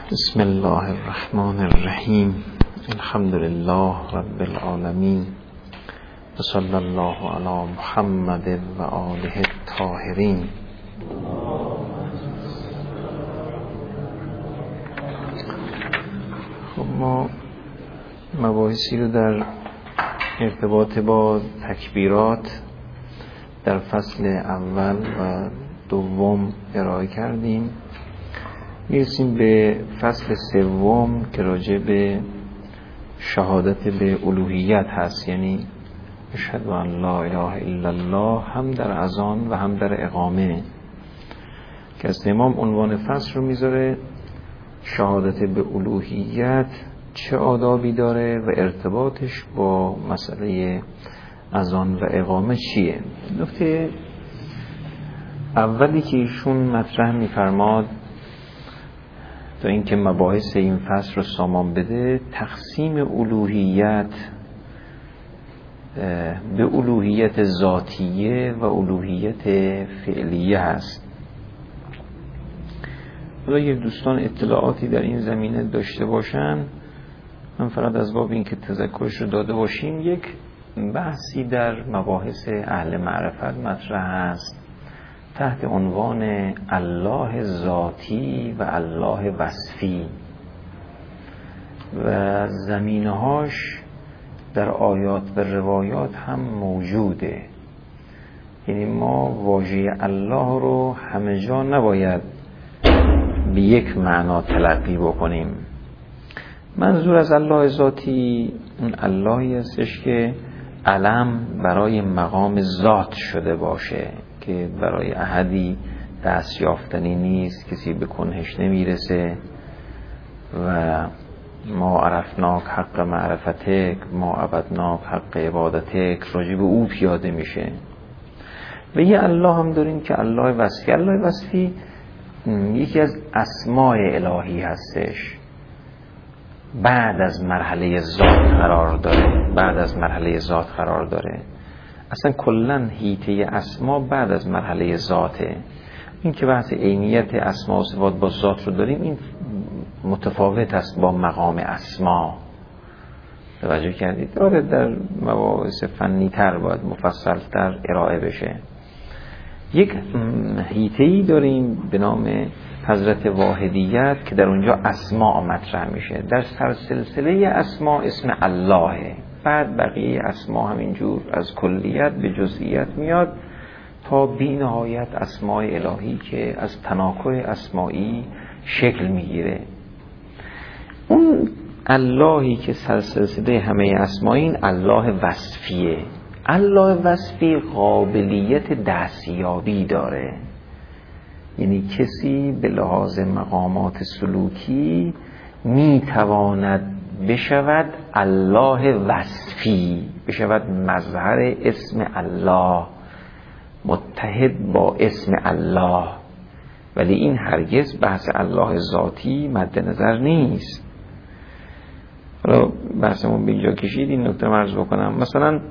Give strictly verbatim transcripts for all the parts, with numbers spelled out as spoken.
بسم الله الرحمن الرحیم. الحمد لله رب العالمین و صلی الله علی محمد و آله الطاهرین. خب ما مباحثی رو در ارتباط با تکبیرات در فصل اول و دوم ارائه کردیم. میرسیم به فصل سوم که راجع به شهادت به الوهیت هست، یعنی اشهد ان لا اله الا الله، هم در اذان و هم در اقامه، که از امام عنوان فصل رو میذاره شهادت به الوهیت چه آدابی داره و ارتباطش با مسئله اذان و اقامه چیه. نکته اولی که ایشون مطرح میفرماد تا اینکه مباحث این فصل رو سامان بده، تقسیم الوهیت به الوهیت ذاتیه و الوهیت فعلیه هست. اگر دوستان اطلاعاتی در این زمینه داشته باشن، من فقط از باب این که تذکرش رو داده باشیم، یک بحثی در مباحث اهل معرفت مطرح است تحت عنوان الله ذاتی و الله وصفی و زمینهاش در آیات و روایات هم موجوده. یعنی ما واژه الله رو همه جا نباید به یک معنا تلقی بکنیم. منظور از الله ذاتی اون اللهی هستش که علم برای مقام ذات شده باشه، که برای احدی دست یافتنی نیست، کسی به کنهش نمیرسه. و ما عرفناک حق معرفتک، ما عبدناک حق عبادتک، راجع به او پیاده میشه. و یه الله هم داریم که الله وصفی. الله وصفی یکی از اسماء الهی هستش، بعد از مرحله ذات قرار داره بعد از مرحله ذات قرار داره اصلا کلن حیطه اسما بعد از مرحله ذاته. این که بحث عینیت اسما و صفات با ذات رو داریم، این متفاوت است با مقام اسما. توجه کردید؟ آره، در مباحث فنی تر باید مفصل تر ارائه بشه. یک حیطه‌ای داریم به نام حضرت واحدیت که در اونجا اسما مطرح میشه. در سلسله اسما اسم اللهه، بعد بقیه اسما همینجور از کلیت به جزئیات میاد تا بی نهایت اسماء الهی که از تناکر اسمایی شکل میگیره. اون اللهی که سلسله همه اسما این الله وصفیه. الله وصفی قابلیت دستیابی داره، یعنی کسی به لحاظ مقامات سلوکی میتواند بشود الله وصفی، بشود مظهر اسم الله، متحد با اسم الله. ولی این هرگز بحث الله ذاتی مد نظر نیست. حالا بحثمون به اینجا کشید، این نکته مرز بکنم. مثلا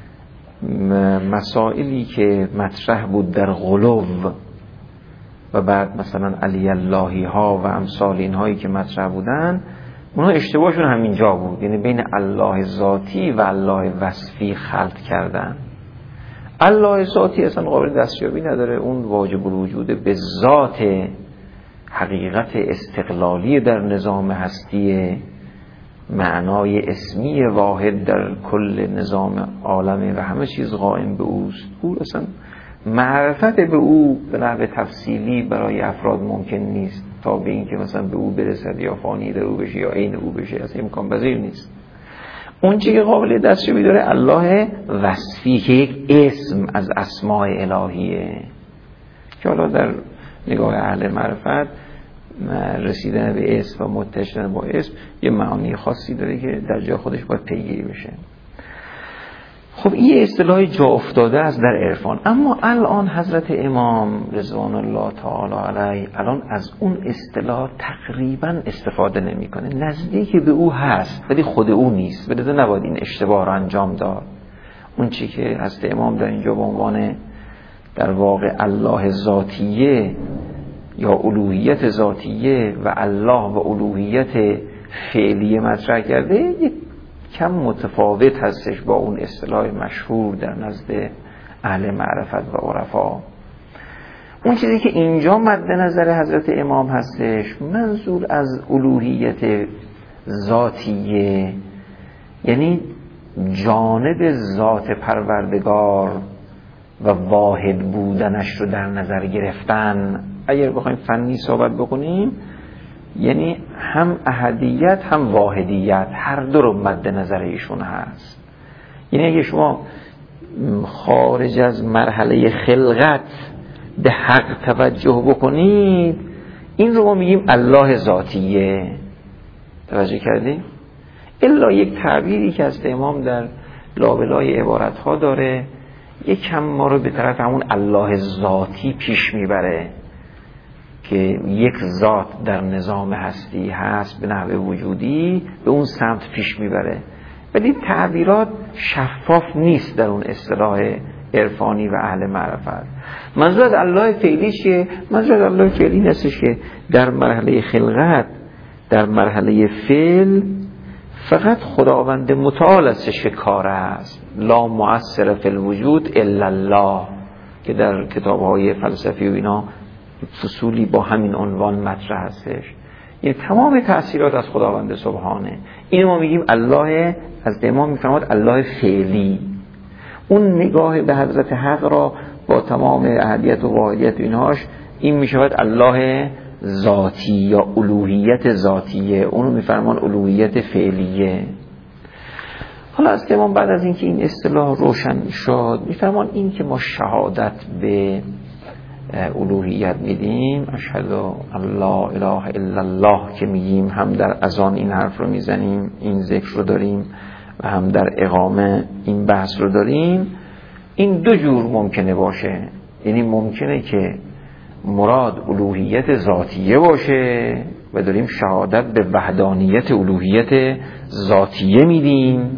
مسائلی که مطرح بود در غلو و بعد مثلا علی اللهی ها و امثال اینهایی که مطرح بودن، اونها اشتباهشون همینجا بود، یعنی بین الله ذاتی و الله وصفی خلط کردن. الله ذاتی اصلا قابل دستیابی نداره، اون واجب الوجود به ذات حقیقت استقلالی در نظام هستی، معنای اسمی واحد در کل نظام عالمه و همه چیز قائم به اوست. او اصلا معرفت به او به نحو تفصیلی برای افراد ممکن نیست تا به این که مثلا به او برسد یا فانی در او بشه یا عین او بشه، اصلا امکان پذیر نیست. اون چیزی که قابل دستیابی داره الله وصفی که یک اسم از اسماء الهیه، که حالا در نگاه اهل معرفت رسیدن به اسم و متصل با اسم یه معانی خاصی داره که در جای خودش باید پیگیری بشه. خب این اصطلاح جا افتاده است در عرفان، اما الان حضرت امام رضوان الله تعالی علیه الان از اون اصطلاح تقریبا استفاده نمیکنه. نزدیک به او هست ولی خود او نیست، بلده نباید این اشتباه رو انجام داد. اون چی که حضرت امام در اینجا به عنوان در واقع الله ذاتیه یا الوهیت ذاتیه و الله و الوهیت فعلیه مطرح کرده یک کم متفاوت هستش با اون اصطلاح مشهور در نزد اهل معرفت و عرفا. اون چیزی که اینجا مد نظر حضرت امام هستش منظور از الوهیت ذاتیه، یعنی جانب ذات پروردگار و واحد بودنش رو در نظر گرفتن. اگر بخوایم فنی صحبت بکنیم یعنی هم احدیت هم واحدیت هر دو رو مد نظر ایشون هست. یعنی اگه شما خارج از مرحله خلقت به حق توجه بکنید این رو ما میگیم الله ذاتیه. توجه کردیم؟ الا یک تعبیری که از امام در لابلای عبارت ها داره یک کم ما رو به طرف همون الله ذاتی پیش میبره که یک ذات در نظام هستی هست به نحو وجودی به اون سمت پیش میبره، ولی تعبیرات شفاف نیست در اون اصطلاح عرفانی و اهل معرفت. منظور از الله فعلی چیه؟ منظور از الله فعلی نیستش که در مرحله خلقت در مرحله فعل فقط خداوند متعال استش که کار است، لا مؤثر فی الوجود الا الله، که در کتاب‌های فلسفی و اینا فصولی با همین عنوان مطرح هستش. یعنی تمام تأثیرات از خداوند سبحانه. اینو ما میگیم الله، از امام میفرماد الله فعلی. اون نگاه به حضرت حق را با تمام احدیت و واحدیت و اینهاش این میشود الله ذاتی یا الوهیت ذاتیه، اونو میفرمان الوهیت فعلیه. حالا از امام بعد از اینکه این اصطلاح روشن شد میفرمان این که ما شهادت به الوهیت میدیم، اشهد ان لا اله الا الله که میگیم، هم در اذان این حرف رو میزنیم، این ذکر رو داریم و هم در اقامه این بحث رو داریم، این دو جور ممکنه باشه. یعنی ممکنه که مراد الوهیت ذاتیه باشه و داریم شهادت به وحدانیت الوهیت ذاتیه میدیم،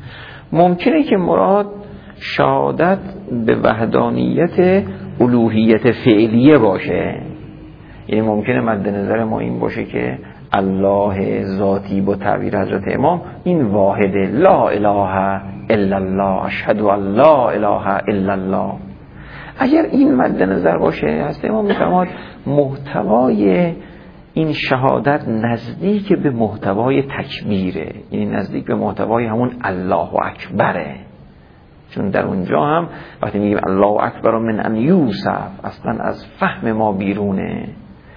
ممکنه که مراد شهادت به وحدانیت الوهیت فعلیه باشه. یعنی ممکنه مد نظر ما این باشه که الله ذاتی با تعبیر حضرت امام این واحده، لا اله الا الله، اشهد ان لا اله الا الله. اگر این مد نظر باشه حضرت امام میفرماد محتوای این شهادت نزدیک به محتوای تکبیره، یعنی نزدیک به محتوای همون الله اکبره، چون در اونجا هم وقتی میگیم الله اکبر من ان یوصف اصلا از فهم ما بیرونه،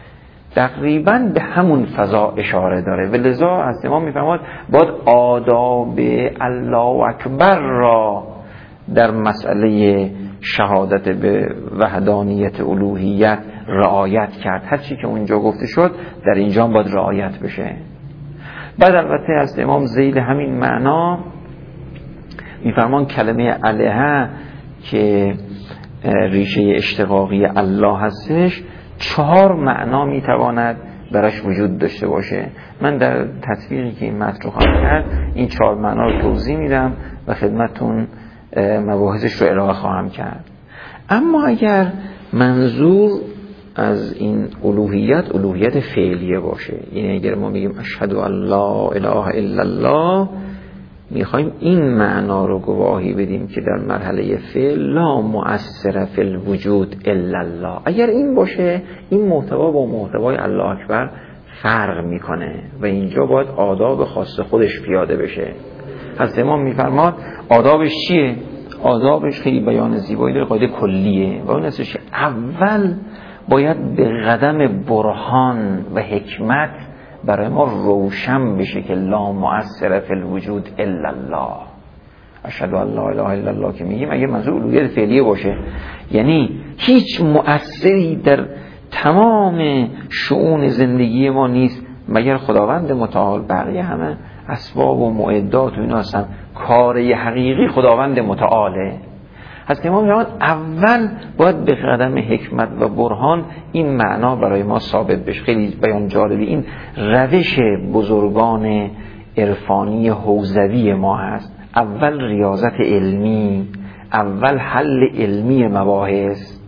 تقریبا به همون فضا اشاره داره و لذا از امام میفرماد باید آداب الله اکبر را در مسئله شهادت به وحدانیت الوهیت رعایت کرد. هر چی که اونجا گفته شد در اینجا باید رعایت بشه. بعد البته از امام ذیل همین معنا میفرمان کلمه الها که ریشه اشتقاقی الله هستش چهار معنا میتواند براش وجود داشته باشه. من در تطبیقی که این متن رو خواهم کرد این چهار معنا رو توضیح میدم و خدمتتون مباحثش رو ارائه خواهم کرد. اما اگر منظور از این الوهیت الوهیت فعلیه باشه، یعنی اگر ما میگیم اشهد ان لا اله الا الله میخوایم این معنا رو گواهی بدیم که در مرحله فعل لا مؤثر فی الوجود الا الله. اگر این باشه این محتوا با محتوای الله اکبر فرق میکنه و اینجا باید آداب خاص خودش پیاده بشه. حضرت امام میفرماد آدابش چیه؟ آدابش خیلی بیان زیبایی داره، قاعده کلیه و اون هستش که اول باید به قدم برهان و حکمت برای ما روشن بشه که لا مؤثر فی الوجود الا الله، اشهد ان لا اله الا الله که میگیم اگه منظور الوهیت فعلیه باشه یعنی هیچ مؤثری در تمام شؤون زندگی ما نیست مگر خداوند متعال، بقیه همه اسباب و معدات و اینا هستن، کار حقیقی خداوند متعاله. حضرت امام میگن اول باید به قدم حکمت و برهان این معنا برای ما ثابت بشه. خیلی بیان جالبی، این روش بزرگان عرفانی حوزوی ما هست. اول ریاضت علمی، اول حل علمی مباحث.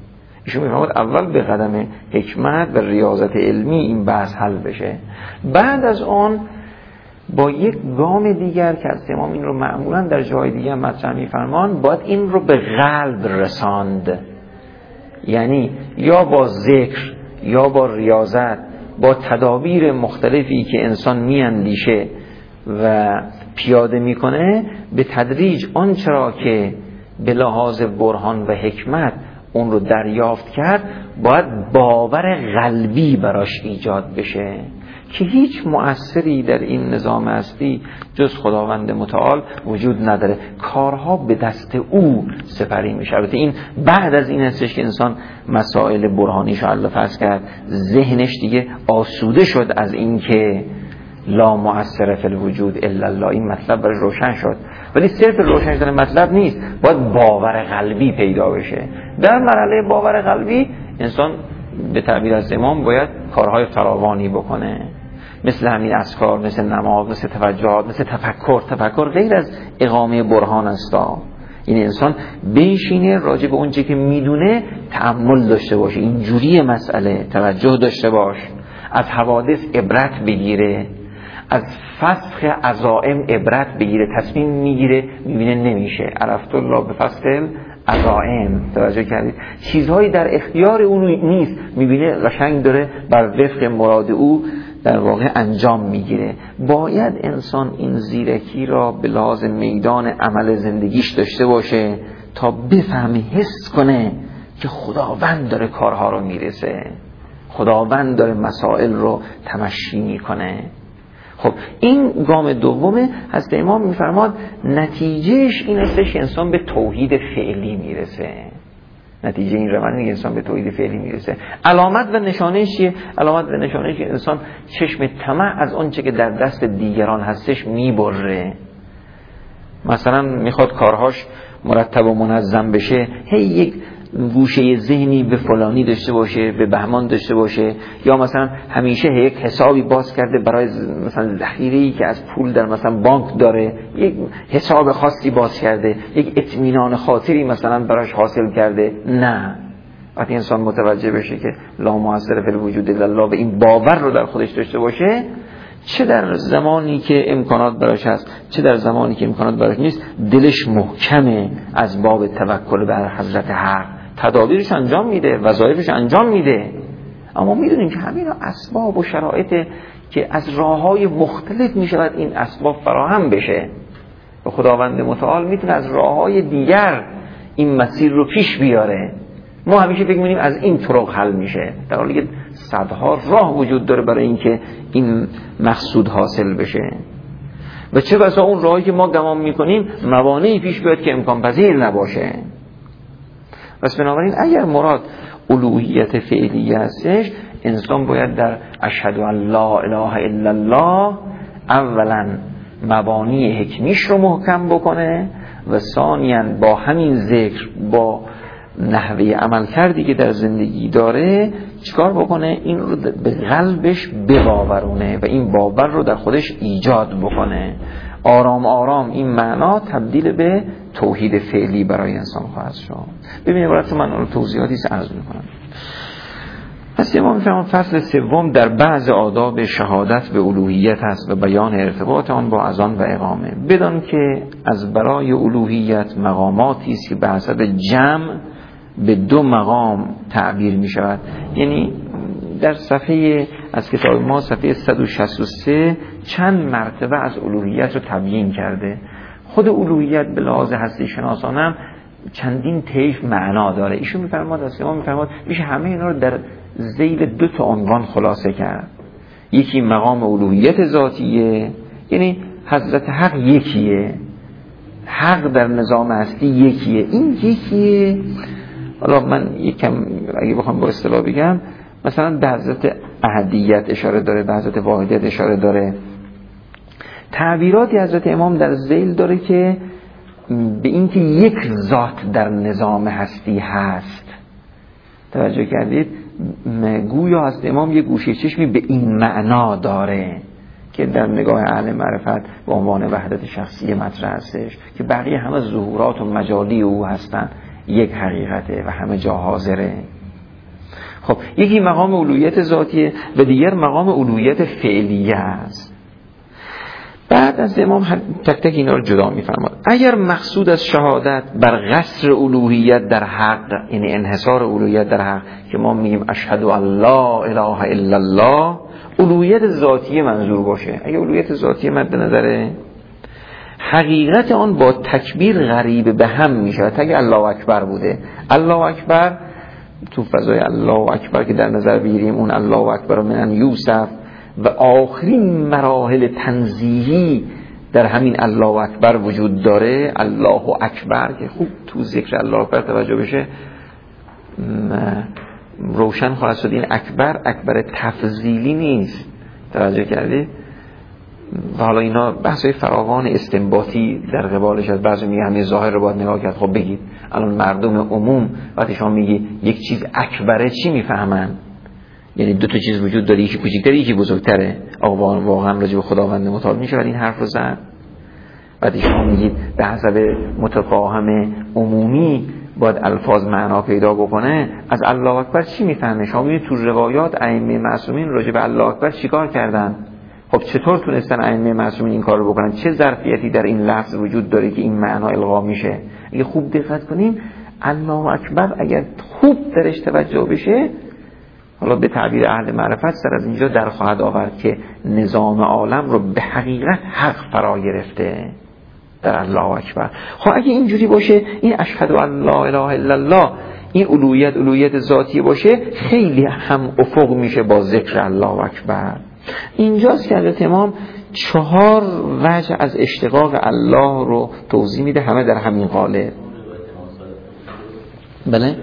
ایشون میفرماد اول به قدم حکمت و ریاضت علمی این بحث حل بشه، بعد از آن با یک گام دیگر که از امام این رو معمولا در جای دیگر مطرح می‌فرمان، باید این رو به قلب رساند. یعنی یا با ذکر یا با ریاضت، با تدابیر مختلفی که انسان میاندیشه و پیاده میکنه، به تدریج آنچه را که به لحاظ برهان و حکمت اون رو دریافت کرد باید باور قلبی براش ایجاد بشه که هیچ مؤثری در این نظام هستی جز خداوند متعال وجود نداره، کارها به دست او سپری میشه. البته این بعد از این هستش که انسان مسائل برهانیش الله فرض کرد، ذهنش دیگه آسوده شد از این که لا مؤثر فی الوجود الا الله، این مطلب برای روشن شد. ولی صرف روشن شدن مطلب نیست، باید باور قلبی پیدا بشه. در مرحله باور قلبی انسان به تعبیر از امام باید کارهای فراوانی بکنه، مثل همین اذکار، مثل نماز، مثل توجهات، مثل تفکر. تفکر غیر از اقامه برهان است. این انسان بنشینه راجع به اونچه که میدونه تأمل داشته باشه، اینجوری مسئله توجه داشته باش، از حوادث عبرت بگیره، از فسخ عزائم عبرت بگیره. تصمیم میگیره میبینه نمیشه، عرفت الله به فسخ عزائم، توجه کردید؟ چیزهایی در اختیار اون نیست، میبینه قشنگ داره بر وفق مراد او در واقع انجام میگیره. باید انسان این زیرکی را به لحاظ میدان عمل زندگیش داشته باشه تا بفهمه، حس کنه که خداوند داره کارها رو میرسه، خداوند داره مسائل رو تمشی میکنه. خب این گام دومه. حضرت امام میفرماد نتیجهش این استش انسان به توحید فعلی میرسه. نتیجه این روند انسان به توحید فعلی میرسه. علامت و نشانه چیه؟ علامت و نشانه که انسان چشم طمع از اون چه که در دست دیگران هستش میبره. مثلا میخواد کارهاش مرتب و منظم بشه، هی یک گوشه ذهنی به فلانی داشته باشه، به بهمان داشته باشه، یا مثلا همیشه یک حسابی باز کرده برای مثلا ذخیره‌ای که از پول در مثلا بانک داره، یک حساب خاصی باز کرده، یک اطمینان خاطری مثلا براش حاصل کرده. نه، وقتی انسان متوجه بشه که لا مؤثر فی الوجود الا الله و این باور رو در خودش داشته باشه، چه در زمانی که امکانات براش هست چه در زمانی که امکانات براش نیست، دلش محکمه از باب توکل بر حضرت حق، تدابیرش انجام میده، وظایفش انجام میده. اما میدونیم که همین اسباب و شرایط که از راههای مختلف میشود این اسباب فراهم بشه و خداوند متعال میتونه از راههای دیگر این مسیر رو پیش بیاره. ما همیشه فکر می‌کنیم از این طرق حل میشه، در حالی که صدها راه وجود داره برای اینکه این مقصود حاصل بشه. و چه بسا اون راهی که ما گمان میکنیم موانعی پیش بیاد که امکان پذیر نباشه. پس بنابراین اگر مراد الوهیت فعلیه هستش، انسان باید در اشهد ان لا اله الا الله اولا مبانی حکمیش رو محکم بکنه و ثانیاً با همین ذکر، با نحوه عمل کردی که در زندگی داره چیکار بکنه؟ این رو به قلبش بباورونه و این باور رو در خودش ایجاد بکنه. آرام آرام این معنا تبدیل به توحید فعلی برای انسان خواهد شد. ببینید برای من اون توضیحاتی عرض میکنم. پس ما میفهمم فصل سوم در بعض آداب شهادت به الوهیت هست و بیان ارتباط آن با اذان و اقامه. بدان که از برای الوهیت مقاماتی است که به حسب جمع به دو مقام تعبیر می شود. یعنی در صفحه از کتاب ما صفحه صد و شصت و سه چند مرتبه از الوهیت رو تبیین کرده. خود الوهیت به لحاظ هستی شناسانم چندین طیف معنا داره. ایشون میفرماد، از امام میفرماد میشه همه اینا رو در ذیل دو تا عنوان خلاصه کرد. یکی مقام الوهیت ذاتیه، یعنی حضرت حق یکیه، حق در نظام هستی یکیه. این یکیه، حالا من یکم اگه بخوام با اصطلاح بگم، مثلا به حضرت احدیت اشاره داره، به حضرت واحدیت اشاره داره. تعبیراتی حضرت امام در ذیل داره که به اینکه یک ذات در نظام هستی هست. توجه کردید؟ گویا حضرت امام یک گوشه چشمی به این معنا داره که در نگاه اهل معرفت به عنوان وحدت شخصی مطرح هستش که بقیه همه ظهورات و مجالی او هستن، یک حقیقته و همه جا حاضره. خب یکی مقام الوهیت ذاتیه و دیگر مقام الوهیت فعلیه است. بعد از امام تک تک اینا رو جدا می‌فرماد. اگر مقصود از شهادت بر قصر الوهیت در حق، یعنی انحصار الوهیت در حق که ما میگیم اشهد ان لا اله الا الله، الوهیت ذاتی منظور باشه، اگر الوهیت ذاتی مد نظره، حقیقت آن با تکبیر غریب به هم میشه. اگه الله اکبر بوده، الله اکبر تو فضای الله اکبر که در نظر بگیریم، اون الله اکبر من یوسف و آخرین مراحل تنزیهی در همین الله اکبر وجود داره، الله اکبر که خوب تو ذکر الله اکبر توجه بشه روشن خواهد شد این اکبر اکبر تفضیلی نیست. توجه کردی؟ و حالا اینا بحثای فراوان استنباطی در قبالش از بعضی میگه همین ظاهر رو باید نگاه کرد. خب بگید الان مردم عموم وقتی شما میگی یک چیز اکبره چی میفهمن؟ یعنی دو تا چیز وجود داره، یکی کوچیک‌تره یکی بزرگتره. آقا واقعا راجع به خداوند متعال میشه ولی این حرف رو زد؟ وقتی شما میگید به حسب متفاهم عمومی باید الفاظ معنا پیدا بکنه، از الله اکبر چی میفهمه؟ شما میگید تو روایات ائمه معصومین راجع به الله اکبر چیکار کردن؟ خب چطور تونستن ائمه معصومین این کار رو بکنن؟ چه ظرفیتی در این لفظ وجود داره که این معنا القا میشه؟ اگه خوب دقت کنیم الله اکبر اگر خوب درش توجه بشه، حالا به تعبیر اهل معرفت سر از اینجا در خواهد آورد که نظام عالم رو به حقیقت حق فرا گرفته در الله اکبر. خب اگه اینجوری باشه، این اشهد ان لا اله الا الله، این الوهیت الوهیت ذاتی باشه، خیلی هم افق میشه با ذکر الله اکبر. اینجاست که حضرت امام چهار وجه از اشتقاق الله رو توضیح میده، همه در همین قالب. بله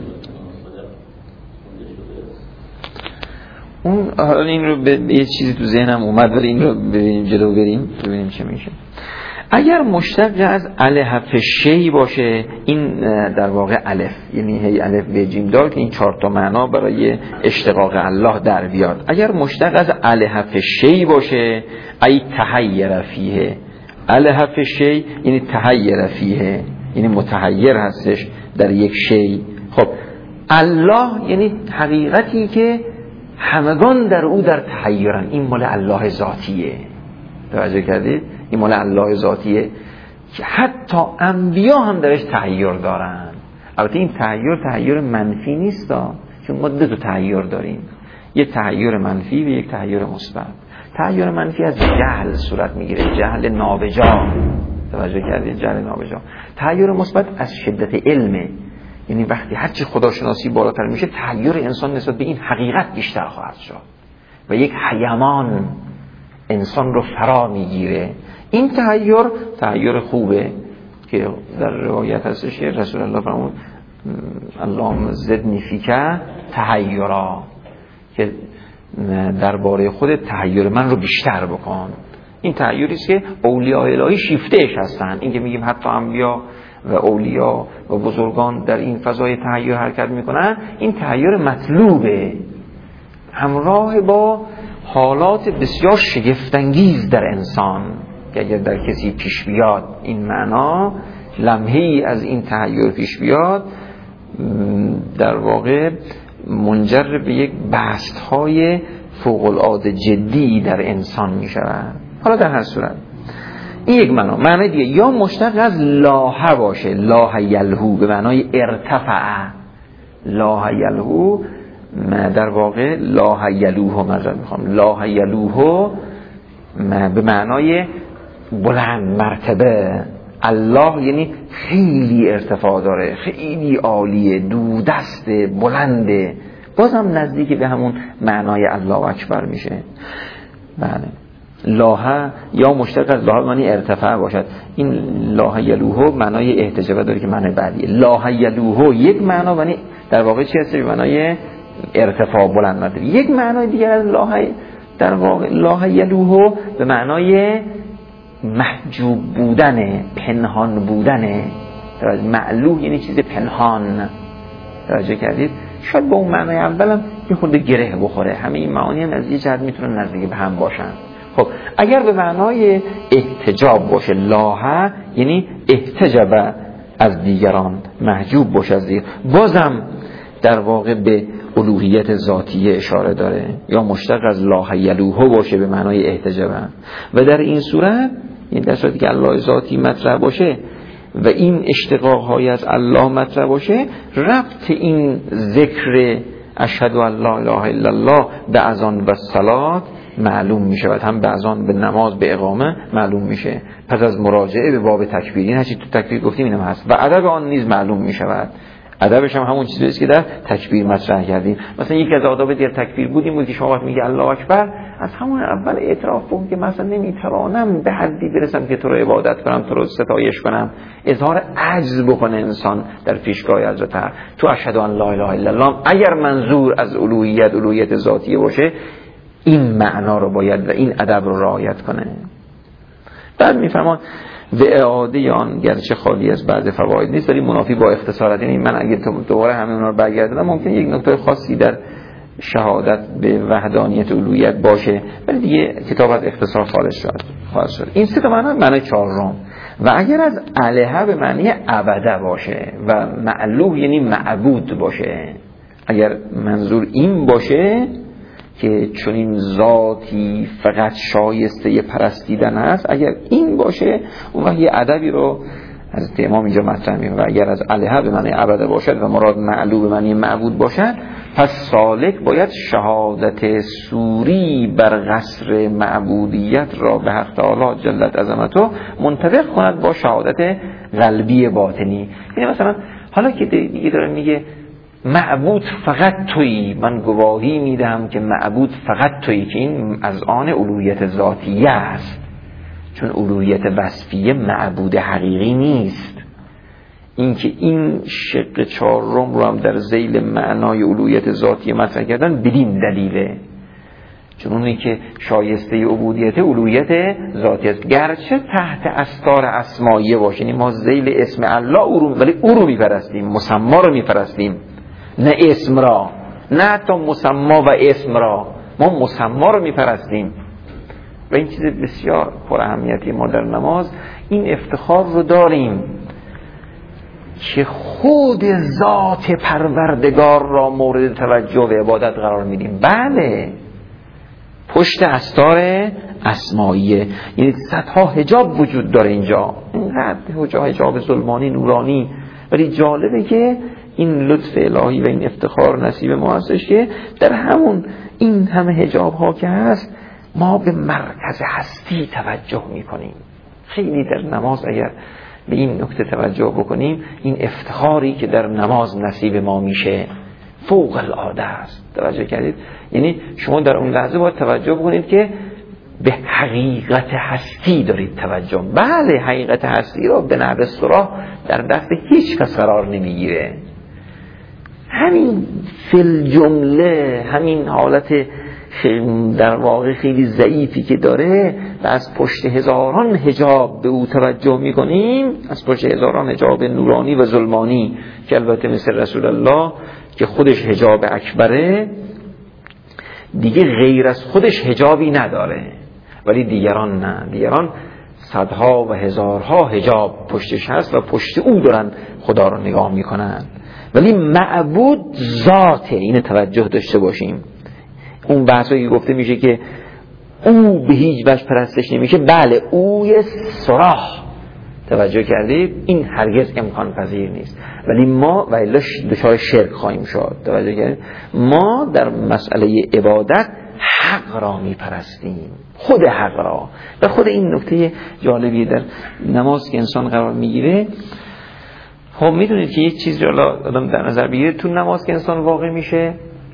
اون حالا این رو به یه چیزی تو ذهنم اومد ولی این رو ببینیم جلو بریم ببینیم چه میشه. اگر مشتق از الف شی باشه، این در واقع الف، یعنی هی الف به جیم دال که این چهار تا معنا برای اشتقاق الله در بیاد. اگر مشتق از الف شی باشه، ای تحیر فیه، الف شی یعنی تحیر فیه، یعنی متحیر هستش در یک شی. خب الله یعنی حقیقتی که همگان در او در تحیرن، این مال الله ذاتیه. توجه کردید؟ این مال الله ذاتیه که حتی انبیا هم درش تحیر دارن. البته این تحیر تحیر منفی نیست، چون ما دو تا تحیر داریم، یک تحیر منفی و یک تحیر مثبت. تحیر منفی از جهل صورت میگیره، جهل نابجا. توجه کردید؟ جهل نابجا. تحیر مثبت از شدت علمه، یعنی وقتی هرچی خداشناسی بالاتر میشه، تحیر انسان نسبت به این حقیقت بیشتر خواهد شد و یک حیمان انسان رو فرا میگیره. این تحیر تحیر خوبه که در روایت هستش که رسول الله فرمود اللهم زدنی فیک تحیرا، که درباره خودت تحیر من رو بیشتر بکن. این تحیری است که اولیاء الهی شیفتهش هستن. این که میگیم حتی انبیا و اولیاء و بزرگان در این فضای تحیر حرکت میکنن، این تحیر مطلوبه، همراه با حالات بسیار شگفت‌انگیز در انسان که اگر در کسی پیش بیاد این معنا، لمحه‌ای از این تحیر پیش بیاد، در واقع منجر به یک بست‌های فوق‌العاده جدی در انسان میشود. حالا در هر صورت این یک معنا. معنی دیگه یا مشتق از لاح باشه، لاح یلهو به معنای ارتفع، لاح یلهو در واقع لاح یلوه، معذرت میخوام، لاح یلوه به معنای بلند مرتبه. الله یعنی خیلی ارتفاع داره، خیلی عالیه، دودسته، بلنده، بازم نزدیک به همون معنای الله اکبر میشه. بله لاح یا مشتق از لاح معنی ارتفاع باشد. این لاح یلوه معنای احتجاب داره که معنی بعدیه. لاح یلوه یک معنا معنی در واقع چی هست؟ به معنای ارتفاع بلند مرتبه. یک معنای دیگر از لاح در واقع لاح یلوه به معنای محجوب بودن، پنهان بودن. معلوه یعنی چیز پنهان. توجه کردید؟ شاید با اون معنای اولم یه خورده گره بخوره. همه این معانی هم از یه جهت میتونن نزدیک به هم باشن. خب اگر به معنای احتجاب باشه، لاح یعنی احتجاب از دیگران، محجوب باشه از دیگران، بازم در واقع به الوهیت ذاتیه اشاره داره، یا مشتق از لا یلوه باشه به معنای احتجابه. و در این صورت این در صورتی که الله ذاتی مطرح باشه و این اشتقاق های از الله مطرح باشه، ربط این ذکر اشهد ان لا اله الا الله به اذان و صلات معلوم می شود، هم به اذان به نماز به اقامه معلوم میشه. پس از مراجعه به باب تکبیر، این هرچی تو تکبیر گفتیم اینم هست، و ادب آن نیز معلوم می شود. ادبش هم همون چیزی است که در تکبیر مطرح کردیم. مثلا یکی از آداب دیگر تکبیر بودیم بود که شما وقت میگه الله اکبر، از همون اول اعتراف کن که مثلا نمیتوانم به حدی برسم که تو رو عبادت کنم، تو رو ستایش کنم. اظهار عجز بکنه انسان در پیشگاه حضرت. تو اشهد ان لا اله الا الله اگر منظور از الوهیت الوهیت ذاتیه باشه، این معنا رو باید و این ادب رو رعایت کنه. بعد میفرمان و اعاده آن گرچه خالی از بعض فواید نیست، ولی منافی با اختصارات. یعنی من اگه دوباره همه اونا رو برگردونم ممکن یک نکته خاصی در شهادت به وحدانیت الوهیت باشه، ولی دیگه کتاب از اختصار خارج شد خارج شد. این سه تا معنی معنی چهارم. و اگر از الها به معنی ابدا باشه و معلوه یعنی معبود باشه، اگر منظور این باشه که چون این ذاتی فقط شایسته پرستیدن هست، اگر این باشه اون وقت یه ادبی رو از امام اینجا مطرح می‌کنه. و اگر از الها به معنی ابدا باشد و مراد معلوه به معنی معبود باشد، پس سالک باید شهادت سوری بر قصر معبودیت را به حق تعالی جلت عظمته منطبق کند با شهادت قلبی باطنی. یعنی مثلا حالا که دیگه داره میگه معبود فقط تویی، من گواهی میدم که معبود فقط تویی، که این از آن الوهیت ذاتیه است، چون الوهیت وصفیه معبود حقیقی نیست. این که این شق چهارم رو هم در ذیل معنای الوهیت ذاتیه مطرح کردن بدین دلیله، چون اونی که شایسته عبودیت الوهیت ذاتی است، گرچه تحت استار اسماییه باشه. یعنی ما ذیل اسم الله او رو، ولی او رو میپرستیم، مسما رو میپرستیم، نه اسم را، نه تا مسما و اسم را، ما مسما رو میپرستیم. و این چیز بسیار پر اهمیتی ما در نماز این افتخار رو داریم که خود ذات پروردگار را مورد توجه و عبادت قرار میدیم. بله، پشت استار اسماییه، یعنی صدها حجاب وجود داره اینجا، اینقدر حجاب ظلمانی نورانی، ولی جالبه که این لطف الهی و این افتخار نصیب ما هستش که در همون این همه حجاب ها که هست ما به مرکز هستی توجه میکنیم. خیلی در نماز اگر به این نکته توجه بکنیم، این افتخاری که در نماز نصیب ما میشه فوق العاده است. توجه کردید؟ یعنی شما در اون لحظه باید توجه بکنید که به حقیقت هستی دارید توجه. بله، حقیقت هستی را به نحو صراح در دست هیچ کس قرار نمیگیره. همین فل جمله، همین حالت در واقع خیلی ضعیفی که داره و از پشت هزاران حجاب به او توجه میکنیم، از پشت هزاران حجاب نورانی و ظلمانی که البته مثل رسول الله که خودش حجاب اکبره، دیگه غیر از خودش حجابی نداره، ولی دیگران نه، دیگران صدها و هزارها حجاب پشتش هست و پشت او دارن خدا رو نگاه میکنن. ولی معبود ذاته، این توجه داشته باشیم. اون بحثایی که گفته میشه که او به هیچ وجه پرستش نمیشه، بله اوی صراح، توجه کردید؟ این هرگز امکان پذیر نیست. ولی ما و الا دچار شرک خواهیم شد. توجه کردید؟ ما در مسئله عبادت حق را میپرستیم، خود حق را. و خود این نکته جالبی در نماز که انسان قرار میگیره، خب میدونید که یک چیز رو آدم در نظر بگیره، تو نماز که انسان واقع میشه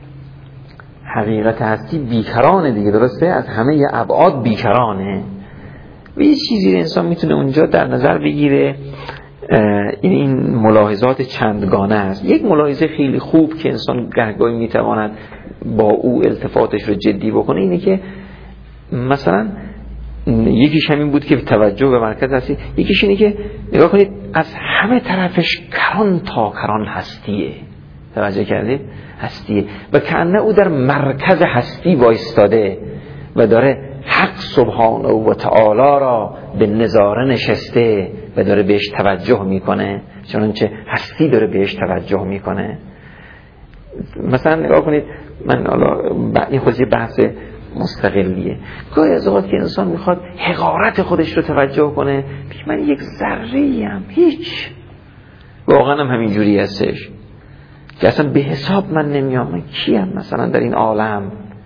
حقیقت هستی بیکرانه دیگه، درسته؟ از همه ابعاد بیکرانه. و یه چیزی انسان میتونه اونجا در نظر بگیره، این این ملاحظات چندگانه است. یک ملاحظه خیلی خوب که انسان گهگاهی میتواند با او التفاتش رو جدی بکنه اینه که مثلا یکیش همین بود که توجه به مرکز هستی، یکیش اینه که نگاه کنید از همه طرفش کران تا کران هستیه. توجه کردید؟ هستیه و کأنه او در مرکز هستی وایستاده و داره حق سبحانه و تعالی را به نظاره نشسته و داره بهش توجه میکنه، چنانچه هستی داره بهش توجه میکنه. مثلا نگاه کنید، من حالا این خودی بحث مستقلیه، گاهی از اوقات که انسان میخواد حقارت خودش رو توجه کنه، میگه من یک ذره‌ای ام، هیچ، واقعا هم همین جوری هستش که اصلا به حساب من نمیام، من کیم مثلا در این عالم.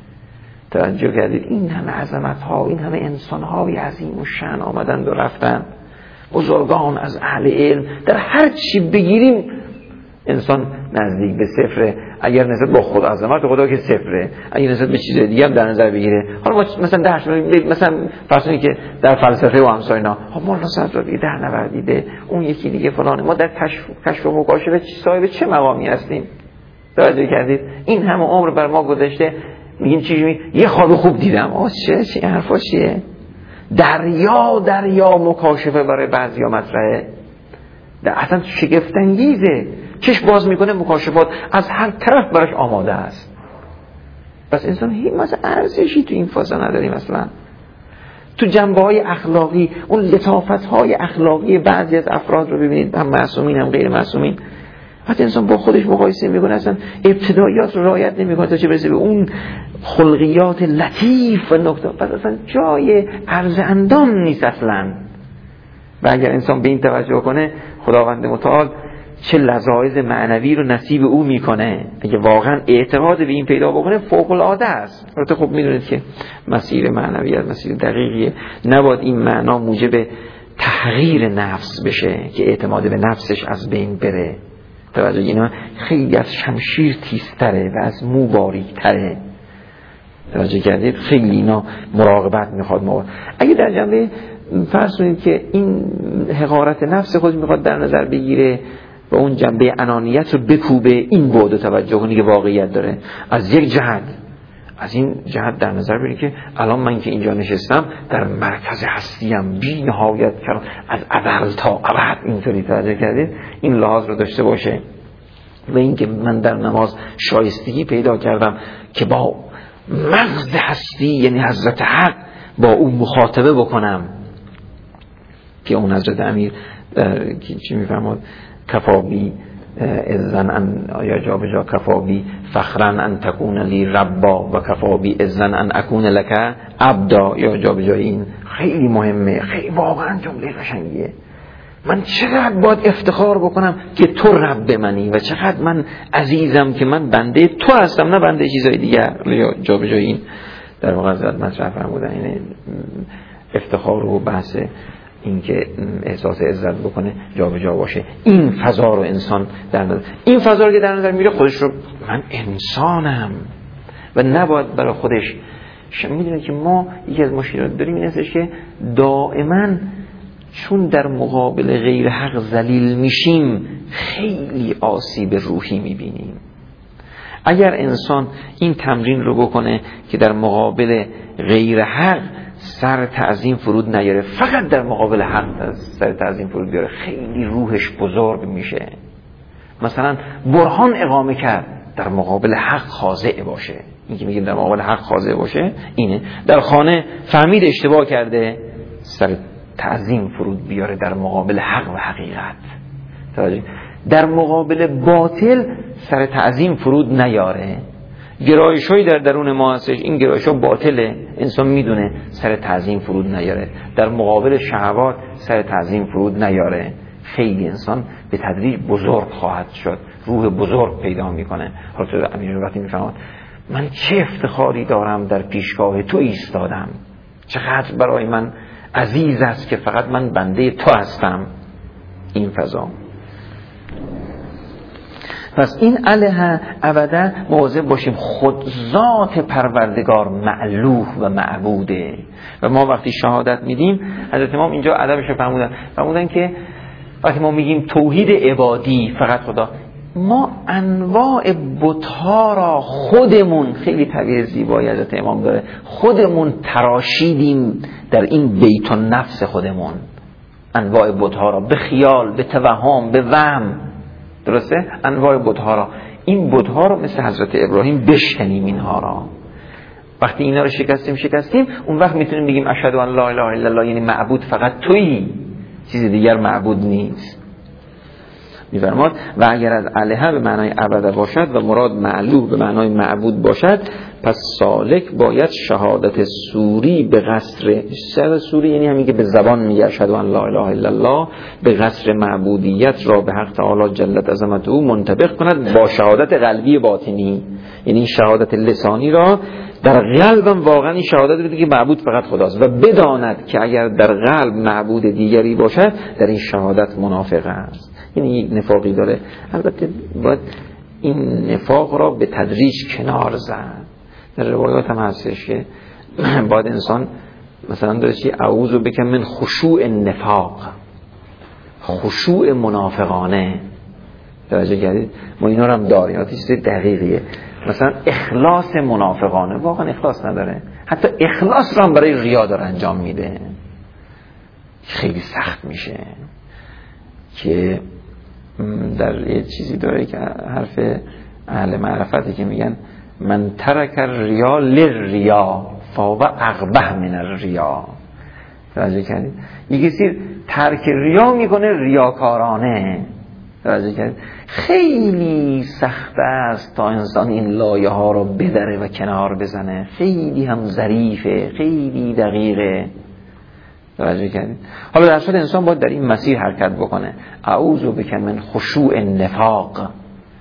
توجه کردید این همه عظمت ها، این همه انسان های عظیم و شأن آمدند و رفتن، بزرگان از اهل علم، در هر چی بگیریم انسان نزدیک به صفره، اگر نسبت با خود عظمت خدا که صفره، اگر نسبت به چیز دیگه هم در نظر بگیره. حالا ما مثلا درش مثلا فرض کنید که در فلسفه و همسا اینا ها مولانا صدرا دیگه در نوردیده، اون یکی دیگه فلانه، ما در کشف کشف و مکاشفه صاحب چه مقامی هستیم؟ توجه کردید این همه عمر بر ما گذشته، میگیم چی می یه خواب خوب دیدم، آ چه چه حرفا چیه؟ دریا دریا مکاشفه برای بعضیا مطرحه، در اصلا شگفت انگیزه، چشم باز میکنه مکاشفات از هر طرف براش آماده است. پس انسان هیچ مثلا ارزشی تو این فضا نداریم اصلا. تو جنبه های اخلاقی، اون لطافت های اخلاقی بعضی از افراد رو ببینید، هم معصومین هم غیر معصومین، وقتی انسان با خودش مقایسه میکنه اصلا ابتداییات رو رعایت نمیکنه تا چه برسه به اون خلقیات لطیف و نکته، پس اصلا جای عرض اندام نیست اصلا. و اگر انسان به این توجه کنه، خداوند متعال چه لذایذ معنوی رو نصیب او میکنه. اگه واقعا اعتقاد به این پیدا بکنه فوق العاده است. البته خب میدونید که مسیر معنویت مسیر دقیقیه، نباید این معنا موجب تحقیر نفس بشه که اعتماد به نفسش از بین بره. توجه، اینا خیلی از شمشیر تیزتره و از مو باریکتره. توجه کردید؟ خیلی اینا مراقبت میخواد. ما اگه در جنبه فرض کنید که این حقارت نفس خود میخواد در نظر بگیره و اون جنبه انانیت رو بکوبه، این بعد توجه کنی که واقعیت داره. از یک جهت، از این جهت در نظر بگیرید که الان من که اینجا نشستم در مرکز هستیم، بی نهایت کردم از اول تا ابد، اینطوری توجه کردید؟ این لحاظ رو داشته باشه. و این که من در نماز شایستگی پیدا کردم که با مغز هستی یعنی حضرت حق با اون مخاطبه بکنم، که اون حضرت امیر چی میفرماد؟ کفابی ازن ان یا جا به جا کفابی فخرن ان تکون لی ربا و کفابی ازن ان اکون لک عبدا، یا جا به جای این خیلی مهمه، خیلی واقعا جمله قشنگیه. من چقدر باید افتخار بکنم که تو رب منی و چقدر من عزیزم که من بنده تو هستم، نه بنده چیزای دیگر. یا جا به جای این در واقع حضرت مطرح فرمودن این افتخار و بحث این که احساس عزت بکنه جا به جا باشه. این فضا رو انسان در نظر، این فضا رو که در نظر میره خودش رو من انسانم و نباید برای خودش. میدونید که ما یکی از مشکلات داریم این هستش که دائما چون در مقابل غیر حق ذلیل میشیم خیلی آسیب روحی میبینیم. اگر انسان این تمرین رو بکنه که در مقابل غیر حق سر تعظیم فرود نیاره، فقط در مقابل حق سر تعظیم فرود بیاره، خیلی روحش بزرگ میشه. مثلا برهان اقامه کرد، در مقابل حق خاضع باشه. این که میگیم در مقابل حق خاضع باشه اینه. در خانه فهمید اشتباه کرده، سر تعظیم فرود بیاره در مقابل حق و حقیقت. توجه، در مقابل باطل سر تعظیم فرود نیاره. گرایش‌هایی در درون ما هستش، این گرایش‌ها باطله، انسان میدونه، سر تعظیم فرود نیاره. در مقابل شهوات سر تعظیم فرود نیاره. خیلی انسان به تدریج بزرگ خواهد شد، روح بزرگ پیدا میکنه. حضرت امیر وقتی میفهمد من چه افتخاری دارم در پیشگاه تو ایستادم، چقدر برای من عزیز است که فقط من بنده تو هستم. این فضا. پس این علیه ابدا مواظب باشیم، خود ذات پروردگار معلوه و معبوده. و ما وقتی شهادت میدیم، حضرت امام اینجا ادبش رو فرمودن فرمودن که وقتی ما میگیم توحید عبادی فقط خدا، ما انواع بت‌ها را خودمون، خیلی تعبیر زیبایی حضرت امام داره، خودمون تراشیدیم در این بیت النفس خودمون، انواع بت‌ها را به خیال، به توهم، به وهم. درسته؟ انواع بت‌ها را، این بت‌ها را مثل حضرت ابراهیم بشکنیم اینها را. وقتی اینا رو شکستیم شکستیم اون وقت میتونیم بگیم اشهد ان لا اله الا الله، یعنی معبود فقط تویی، چیز دیگر معبود نیست. می‌فرماد و اگر از الها به معنای عبد باشد و مراد معلوه به معنای معبود باشد، پس سالک باید شهادت سوری به قصر شهادت سوری یعنی همین که به زبان میگه اشهد ان لا اله الا الله، به قصر معبودیت را به حق تعالی جلت عظمته منطبق کند با شهادت قلبی باطنی. یعنی شهادت لسانی را در قلبم واقعا این شهادت بده که معبود فقط خداست و بداند که اگر در قلب معبود دیگری باشد در این شهادت منافق است. یعنی یک نفاقی داره. البته باید این نفاق را به تدریج کنار زد. در روایات هم هستش که باید انسان مثلا داره چی اعوذ بک من خشوع النفاق، خشوع منافقانه. توجه کردید؟ ما اینا رو هم داریم. چیز دقیقیه. مثلا اخلاص منافقانه واقعا اخلاص نداره، حتی اخلاص را هم برای ریا داره انجام میده. خیلی سخت میشه که در یه چیزی داره که حرف اهل معرفتی که میگن من ترک الریا للریا فهو اقبح من الریا. توجه کردید؟ یه کسی ترک ریا میکنه ریاکارانه. توجه کردید؟ خیلی سخت است تا انسان این لایه ها رو بدره و کنار بزنه. خیلی هم ظریفه، خیلی دقیقه. توجه کردید؟ حالا در اصل انسان باید در این مسیر حرکت بکنه. اعوذ بک من خشوع النفاق،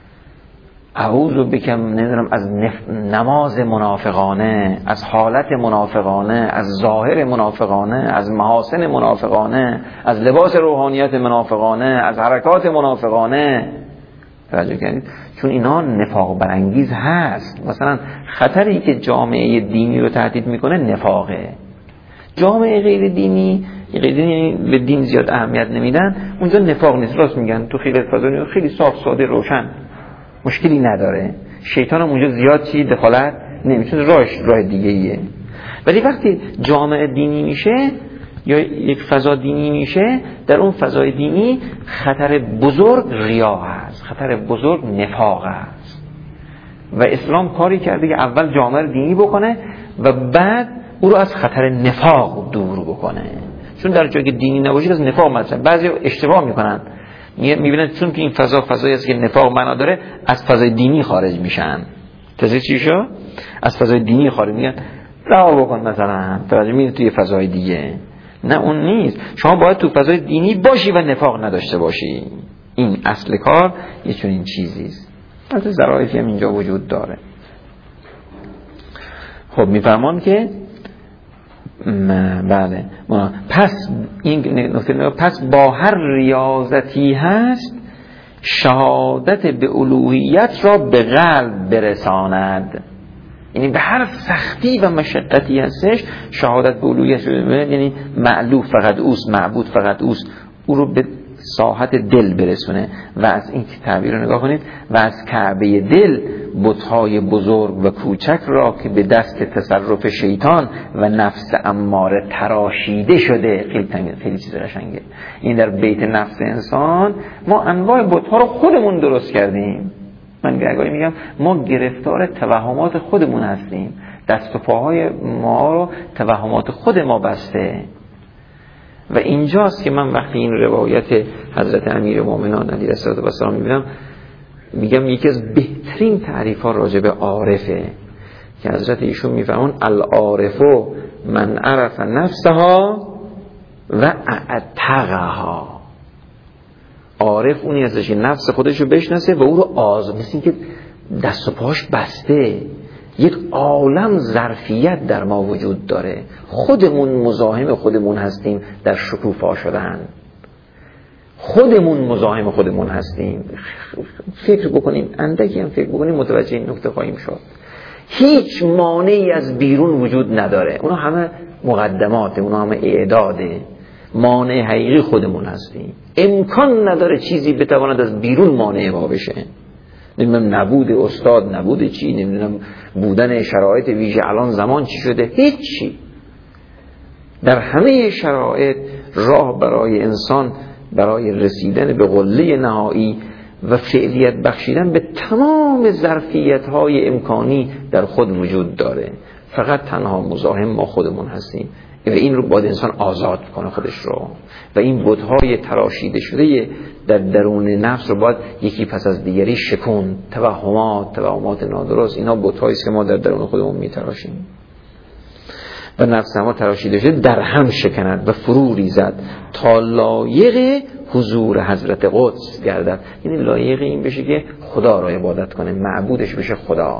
اعوذ بک نمیدونم از نف... نماز منافقانه، از حالت منافقانه، از ظاهر منافقانه، از محاسن منافقانه، از لباس روحانیت منافقانه، از حرکات منافقانه. توجه کردید؟ چون اینا نفاق برانگیز هست. مثلا خطری که جامعه دینی رو تهدید میکنه نفاقه. جامعه غیر دینی غیر دینی به دین زیاد اهمیت نمیدن، اونجا نفاق نیست. راست میگن تو خیلی فضایی خیلی صاف ساده روشن، مشکلی نداره. شیطان هم اونجا زیاد چی دخالت نمیتونه، راهش راه دیگه ایه. ولی وقتی جامعه دینی میشه یا یک فضا دینی میشه، در اون فضای دینی خطر بزرگ ریا هست، خطر بزرگ نفاق هست و اسلام کاری کرده که اول جامعه دینی بکنه و بعد او رو از خطر نفاق دور بکنه. چون در جایی که دینی نباشه از نفاق مطرحه. بعضی اشتباه میکنن، میبینن چون که این فضا فضایی است که نفاق معنا داره از فضای دینی خارج میشن. تازه چی شو؟ از فضای دینی خارج میگن رها بکن مثلا، توجه می‌کنی توی فضای دیگه. نه اون نیست. شما باید تو فضای دینی باشی و نفاق نداشته باشی. این اصل کار یه چنین چیزی است. البته ظرافی هم اینجا وجود داره. خب میفرمان که بله پس این نکته پس با هر ریاضتی هست شهادت به الوهیت را به قلب برساند. یعنی به هر سختی و مشقتی هستش شهادت به الوهیت، یعنی معلوه فقط اوست، معبود فقط اوست، او رو به ساحت دل برسونه. و از این تعبیر رو نگاه کنید، و از کعبه دل بت‌های بزرگ و کوچک را که به دست تصرف شیطان و نفس اماره تراشیده شده. خیلی خیلی چیز قشنگه. این در بیت نفس انسان ما انواع بت‌ها رو خودمون درست کردیم. من گاهی میگم ما گرفتار توهمات خودمون هستیم. دست و پاهای ما رو توهمات خود ما بسته. و اینجاست که من وقتی این روایت حضرت امیرالمومنین علیه السلام میبینم، میگم یکی از بهترین تعریف ها راجع به عارفه که حضرت ایشون میفرمون العارفو من عرف نفسها و اعتقها. عارف اونی هستش که نفس خودش رو بشناسه و او رو آزاد، مثل این که دست و پاش بسته. یک عالم ظرفیت در ما وجود داره، خودمون مزاحم خودمون هستیم در شکوفا شدن، خودمون مزاحم خودمون هستیم. فکر بکنیم، اندکی هم فکر بکنیم متوجه این نکته خواهیم شد. هیچ مانعی از بیرون وجود نداره، اونا همه مقدماته، اونا همه اعداده. مانع حقیقی خودمون هستیم. امکان نداره چیزی بتواند از بیرون مانع ما بشه. نمیدونم نبود استاد، نبود چی، نمیدونم بودن شرایط ویژه الان زمان چی شده، هیچی. در همه شرایط راه برای انسان برای رسیدن به قله نهایی و فعلیت بخشیدن به تمام ظرفیت‌های امکانی در خود وجود داره. فقط تنها مزاحم ما خودمون هستیم. و این رو باید انسان آزاد کنه خودش رو، و این بت‌های تراشیده شده در درون نفس رو باید یکی پس از دیگری شکن. توهمات توهمات نادرست، اینا بت‌هایی است که ما در درون خودمون میتراشیم و نفس ما تراشیده شده در هم شکند و فرو ریزد تا لایق حضور حضرت قدس گردد. یعنی لایق این بشه که خدا را عبادت کنه، معبودش بشه خدا.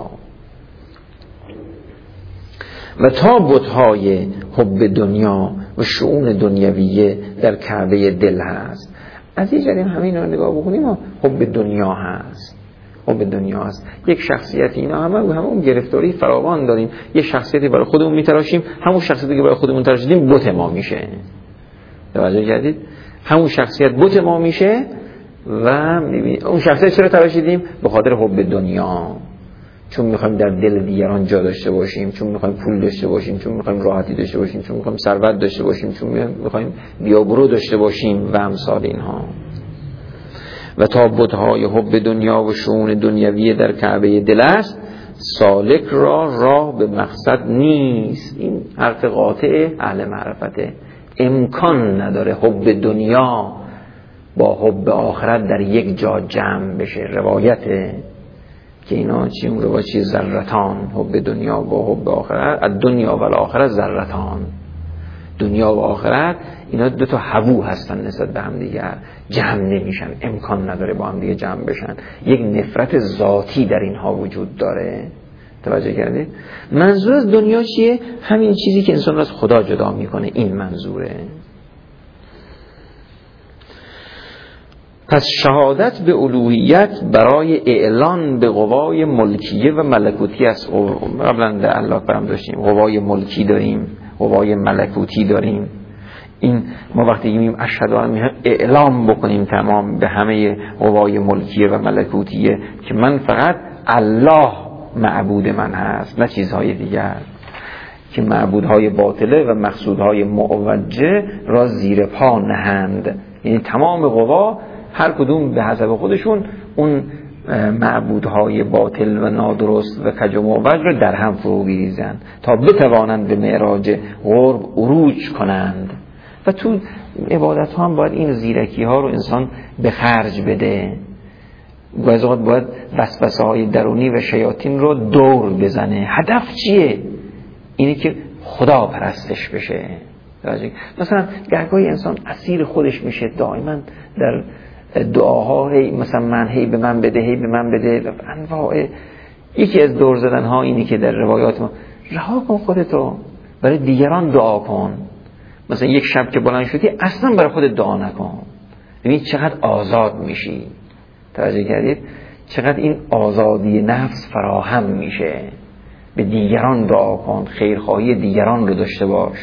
و تا بت‌های حب دنیا و شؤون دنیویه در کعبه دل هست. از این جریان همین رو نگاه بکنیم، حب دنیا هست، حب دنیا هست. یک شخصیت، اینا همه همون گرفتاری فراوان داریم. یک شخصیتی برای خودمون میتراشیم، همون شخصیتی که برای خودمون تراشیدیم بت ما میشه. توجه کردید؟ همون شخصیت بت ما میشه. و میبینید اون شخصیت چرا تراشیدیم؟ به خاطر حب دنیا، چون میخوایم در دل دیگران جا داشته باشیم، چون میخوایم پول داشته باشیم، چون میخوایم راحتی داشته باشیم، چون میخوایم ثروت داشته باشیم، چون میخوایم بیابرو داشته باشیم و امثال اینها. و تا بت‌های حب دنیا و شؤون دنیوی در کعبه دل است، سالک را راه به مقصد نیست. این حرف قاطع اهل معرفته. امکان نداره حب دنیا با حب آخرت در یک جا جمع بشه. روایته که اینا چی اون روایت چی ذرتان، حب دنیا با حب آخرت، الدنیا و الاخره ذرتان. دنیا و آخرت اینا دو تا هوو هستن نسبت به هم دیگر، جمع نمیشن، امکان نداره با هم دیگه جمع بشن. یک نفرت ذاتی در اینها وجود داره. توجه کردید؟ منظور از دنیا چیه؟ همین چیزی که انسان رو از خدا جدا میکنه، این منظوره. پس شهادت به الوهیت برای اعلان به قوای ملکیه و ملکوتی است. قبلا در الله برام داشتیم قوای ملکی داریم، قوای ملکوتی داریم. این ما وقتی میگیم اشهد ان، اعلام بکنیم تمام به همه قوای ملکیه و ملکوتیه که من فقط الله معبود من هست، نه چیزهای دیگر، که معبودهای باطله و مقصودهای معوجه را زیر پا نهند. یعنی تمام قوا هر کدوم به حسب خودشون اون معبودهای باطل و نادرست و کج و معوج رو در هم فرو بریزند تا بتوانند به معراج قرب عروج کنند. و تو عبادت ها هم باید این زیرکی ها رو انسان به خرج بده. گاهی اوقات باید وسوسه های درونی و شیاطین رو دور بزنه. هدف چیه؟ اینه که خدا پرستش بشه. مثلا گاهی انسان اسیر خودش میشه، دائما در دعاها هی مثلا من هی به من بده، هی به من بده، انواع. یکی از دور زدن ها اینی که در روایات ما رها کن خودتو، برای دیگران دعا کن. مثلا یک شب که بلند شدی اصلا برای خودت دعا نکن. ببین چقدر آزاد میشی. توجه کردید؟ چقدر این آزادی نفس فراهم میشه. به دیگران دعا کن، خیرخواهی دیگران رو داشته باش.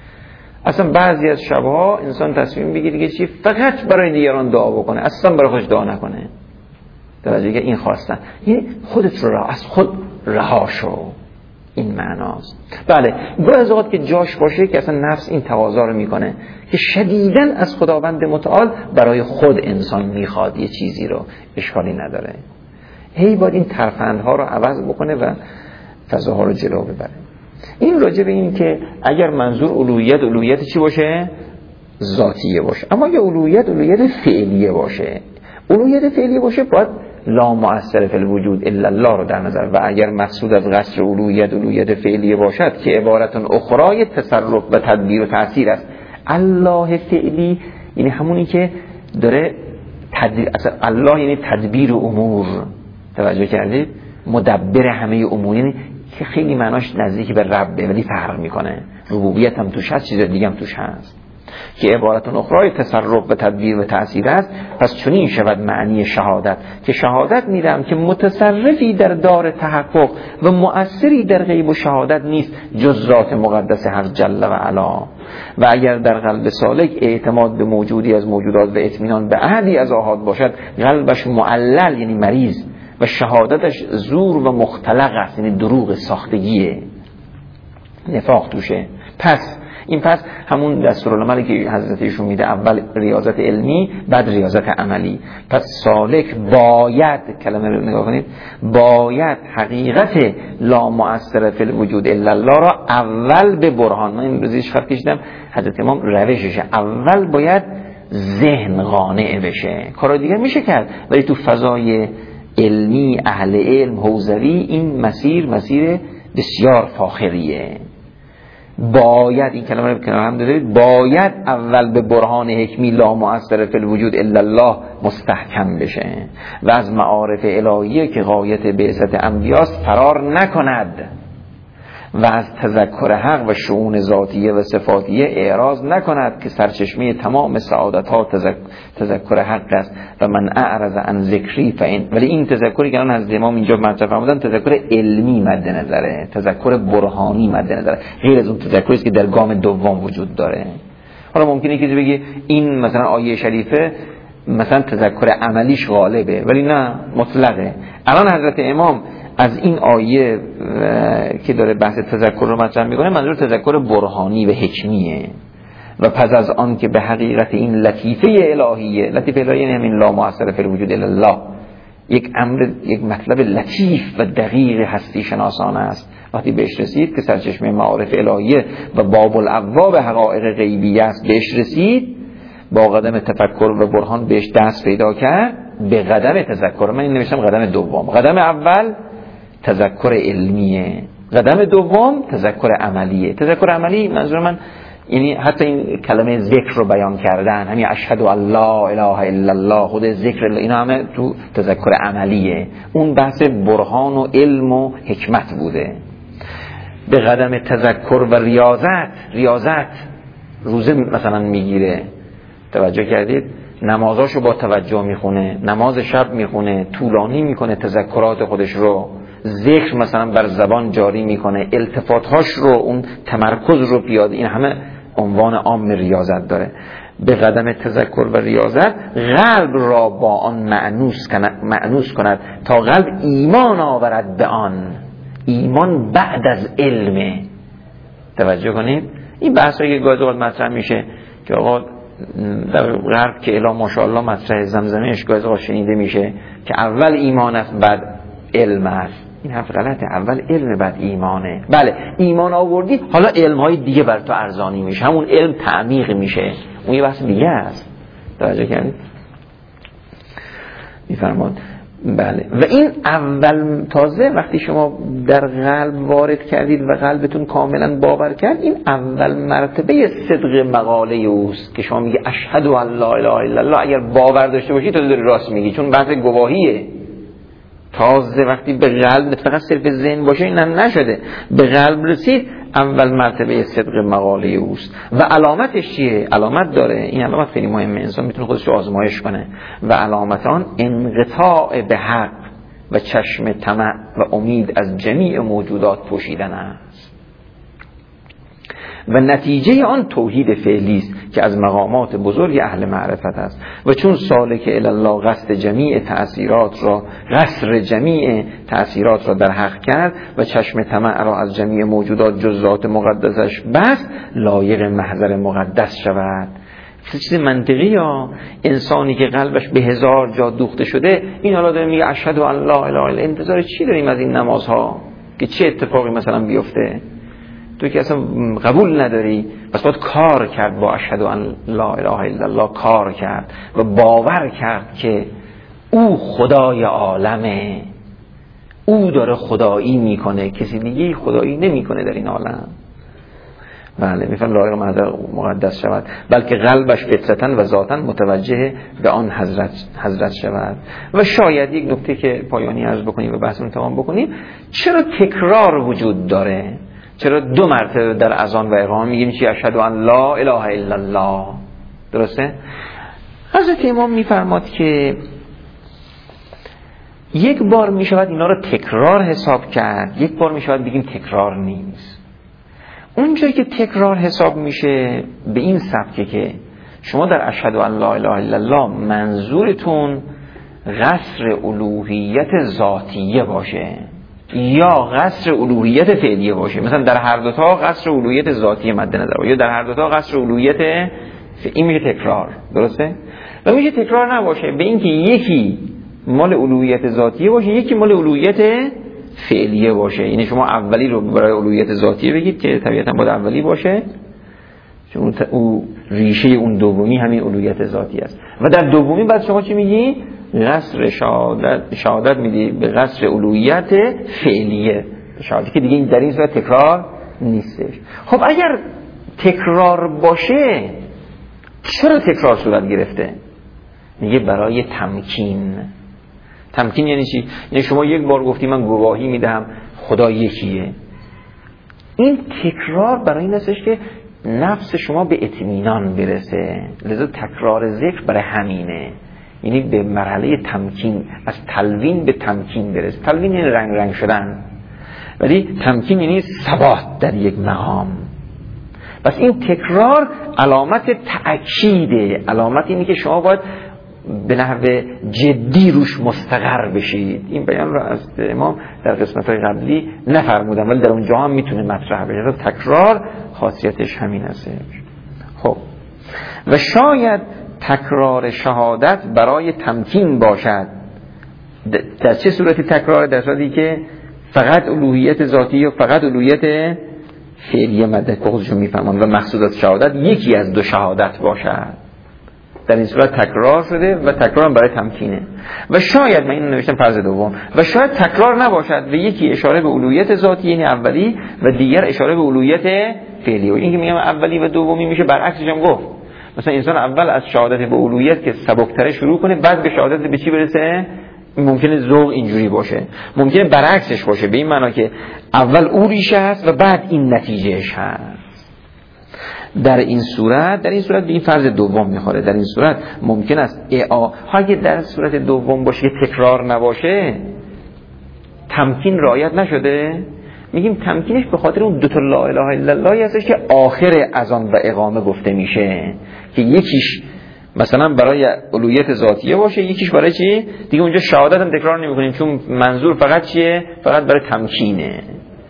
اصلا بعضی از شبها انسان تصمیم بگیره که چی فقط برای دیگران دعا بکنه، اصلا برای خودش دعا نکنه. توجه که این خواستن، یعنی خودت رو از خود رها شو. این معناست. بله، گاهی از اوقات که جاش باشه که اصلا نفس این تقاضا رو میکنه که شدیداً از خداوند متعال برای خود انسان میخواد یه چیزی رو، اشکالی نداره. هی باید این ترفندها رو عوض بکنه و فضاها رو جلو ببره. این راجع به این که اگر منظور الوهیت الوهیت چی باشه؟ ذاتیه باشه. اما اگه الوهیت الوهیت فعلیه باشه، الوهیت فعلیه باشه باید لا مؤثر فی الوجود الا الله رو در نظر. و اگر مقصود از قصر الوهیت الوهیت فعلیه باشد که عبارتون اخرای تصرف و تدبیر و تأثیر است. الله فعلی یعنی همونی که داره تدبیر، اصلا الله یعنی تدبیر امور. توجه کردید؟ مدبر همه امور، یعنی که خیلی معناش نزدیکی به ربه ولی فرق میکنه. ربوبیت هم توش هست، چیز دیگه هم توش هست که عبارت اخرای تصرف و تدبیر و تأثیر است. پس چنین شود معنی شهادت که شهادت میدم که متصرفی در دار تحقق و مؤثری در غیب و شهادت نیست جز ذات مقدس حق جل و علا. و اگر در قلب سالک اعتماد به موجودی از موجودات و اطمینان به احدی از آحاد باشد، قلبش معلل یعنی مریض و شهادتش زور و مختلق است، یعنی دروغ، ساختگیه، نفاق توشه. پس این پس همون دستورالعملی که حضرت ایشون میده، اول ریاضت علمی بعد ریاضت عملی. پس سالک باید، کلمه رو نگاه کنید، باید حقیقت لا مؤثر فی الوجود الا الله را اول به برهان، من این روزیش خط کشیدم حضرت امام روششه، اول باید ذهن قانع بشه، کارا دیگه میشه کرد، ولی تو فضای علمی اهل علم حوزوی این مسیر مسیر بسیار فاخریه. باید، این کلمه رو کنار هم دارید، باید اول به برهان حکمی لا مؤثر فی الوجود الا الله مستحکم بشه و از معارف الهیه که غایت بعثت انبیاست فرار نکند و از تذکر حق و شؤون ذاتیه و صفاتیه اعراض نکند که سرچشمه تمام سعادت ها تذک... تذکر حق است و من اعرض عن ذکری فین. ولی این تذکری که الان حضرت امام اینجا مطرح فرمودن تذکر علمی مد نظره، تذکر برهانی مد نظره، غیر از اون تذکری است که در گام دوم وجود داره. حالا ممکنه کسی بگه این مثلا آیه شریفه مثلا تذکر عملیش غالبه، ولی نه، مطلقه. الان حضرت امام از این آیه که داره بحث تذکر رو مطرح میکنه منظور تذکر برهانی و حکمیه و پس از آن که به حقیقت این لطیفه الهیه، لطیفه الهیه یعنی همین لا مؤثر فی الوجود الا الله، یک امر، یک مطلب لطیف و دقیق هستی شناسانه است، وقتی بهش رسید که سرچشمه معارف الهیه و باب الابواب حقایق غیبیه است بهش رسید، با قدم تفکر و برهان بهش دست پیدا کرد، به قدم تذکر. من این نوشتم قدم دوم. قدم اول تذکر علمیه، قدم دوم تذکر عملیه. تذکر عملی منظور من یعنی حتی این کلمه ذکر رو بیان کردن، همین اشهد ان لا اله الا الله، خود ذکر اینا همه تو تذکر عملیه. اون بحث برهان و علم و حکمت بوده. به قدم تذکر و ریاضت، ریاضت روزه مثلا میگیره، توجه کردید؟ نمازاشو با توجه میخونه، نماز شب میخونه، طولانی میکنه تذکرات خودش رو، ذکر مثلا بر زبان جاری میکنه، التفاتهاش رو، اون تمرکز رو پیاده، این همه عنوان عام ریاضت داره. به قدم تذکر و ریاضت قلب را با آن مأنوس کند, مأنوس کند تا قلب ایمان آورد به آن. ایمان بعد از علمه. توجه کنید این بحثایی که گاهی اوقات مطرح میشه که آقا در غرب که الا ماشاءالله مطرح زمزمهش گاهی اوقات شنیده میشه که اول ایمان است بعد علم است. این حرف غلطه، اول علم بعد ایمانه. بله ایمان آوردی حالا علمهای دیگه بر تو ارزانی میشه، همون علم تعمیق میشه، اون یه بحث دیگه است. توجه کردید؟ میفرماد بله. و این اول تازه وقتی شما در قلب وارد کردید و قلبتون کاملا باور کرد، این اول مرتبه صدق مقاله اوست که شما میگه اشهد ان لا اله الا الله. اگر باور داشته باشی تو داری راست میگی، چون بحث گواهیه. تازه وقتی به قلب فقط صرف ذهن باشه این هم نشده، به قلب رسید، اول مرتبه صدق مقاله اوست. و علامتش چیه؟ علامت داره، این علامت خیلی مهمه، انسان میتونه خودش رو آزمایش کنه. و علامت آن انقطاع به حق و چشم طمع و امید از جمیع موجودات پوشیدن است. و نتیجه آن توحید فعلی است که از مقامات بزرگ اهل معرفت است. و چون سالک الی الله قصد جمیع تأثیرات را قصر جمیع تأثیرات را در حق کرد و چشم طمع را از جمیع موجودات جز ذات مقدسش بست، لایق محضر مقدس شود. چیز منطقی ها، انسانی که قلبش به هزار جا دوخته شده این حالا داره میگه اشهد ان لا اله الا الله، انتظار چی داریم از این نمازها که چه اتفاقی مثلا بیفته؟ تو که اصلا قبول نداری، پس باید کار کرد با اشهد ان لا اله الا الله، کار کرد و باور کرد که او خدای عالمه، او داره خدایی میکنه، کسی دیگه خدایی نمیکنه در این عالم. بله میفهم لایق محضر مقدس شود، بلکه قلبش فطرتاً و ذاتاً متوجه به آن حضرت حضرت شود. و شاید یک نکته که پایانی عرض بکنیم و بحثمون تمام بکنیم، چرا تکرار وجود داره؟ چرا دو مرتبه در اذان و اقامه میگیم چی؟ اشهد ان لا اله الا الله. درسته؟ حضرت امام میفرماد که یک بار میشود اینا رو تکرار حساب کرد، یک بار میشود بگیم تکرار نیست. اونجایی که تکرار حساب میشه به این سبکه که شما در اشهد ان لا اله الا الله منظورتون قصر الوهیت ذاتیه باشه، یا قصر الوهیت فعلیه باشه. مثلا در هر دو تا قصر الوهیت ذاتی مد نظر باشه، یا در هر دو تا قصر الوهیت، این میشه تکرار. درسته؟ و میشه تکرار نباشه به اینکه یکی مال الوهیت ذاتیه باشه، یکی مال الوهیت فعلیه باشه. یعنی شما اولی رو برای الوهیت ذاتیه بگید که طبیعتا باید اولی باشه، چون او ریشه اون دومی همین الوهیت ذاتی است. و در دومی بعد شما چی میگی؟ قصر شهادت شهادت میدی به قصر الوهیت فعلیه، شهادتی که دیگه در این صورت تکرار نیستش. خب اگر تکرار باشه چرا تکرار صورت گرفته؟ میگه برای تمکین. تمکین یعنی چی؟ یعنی شما یک بار گفتی من گواهی میدم خدا یکیه. این تکرار برای این هستش که نفس شما به اطمینان برسه، لذا تکرار ذکر برای همینه. یعنی به مرحله تمکین، از تلوین به تمکین برسه. تلوین یعنی رنگ رنگ شدن، ولی تمکین یعنی ثبات در یک مقام. پس این تکرار علامت تأکیده، علامت اینه که شما باید به نحو جدی روش مستقر بشید. این بیان رو از امام در قسمت‌های قبلی نفرمودم، ولی در اونجا هم میتونه مطرح بشه. تکرار خاصیتش همین است. خب و شاید تکرار شهادت برای تمکین باشد. در چه صورتی تکرار؟ در صورتی که فقط الوهیت ذاتی و فقط الوهیت فعلیه مده که خودشون میفهمن و مقصودات شهادت یکی از دو شهادت باشد. در این صورت تکرار شده و تکرار برای تمکینه. و شاید، من اینو نوشتم فرض دوم، و شاید تکرار نباشد و یکی اشاره به الوهیت ذاتی یعنی اولی و دیگر اشاره به الوهیت فعلی. و این که میگم اولی و دومی میشه برعکسش هم گفت. مثلا انسان اول از شهادت به الوهیت که سبکتره شروع کنه، بعد به شهادت به چی برسه؟ ممکنه ذوق اینجوری باشه، ممکنه برعکسش باشه، به این معنا که اول او ریشه هست و بعد این نتیجهش هست. در این صورت در این صورت به این فرض دوم میخوره. در این صورت ممکن است اعا اگه در صورت دوم باشه که تکرار نباشه، تمکین رعایت نشده، میگیم تمکینش به خاطر اون دو تا لا اله الا الله هستش که آخر اذان و اقامه گفته میشه، که یکیش مثلا برای الوهیت ذاتیه باشه، یکیش برای چی؟ دیگه اونجا شهادت هم تکرار نمیکنیم، چون منظور فقط چیه؟ فقط برای تمکینه.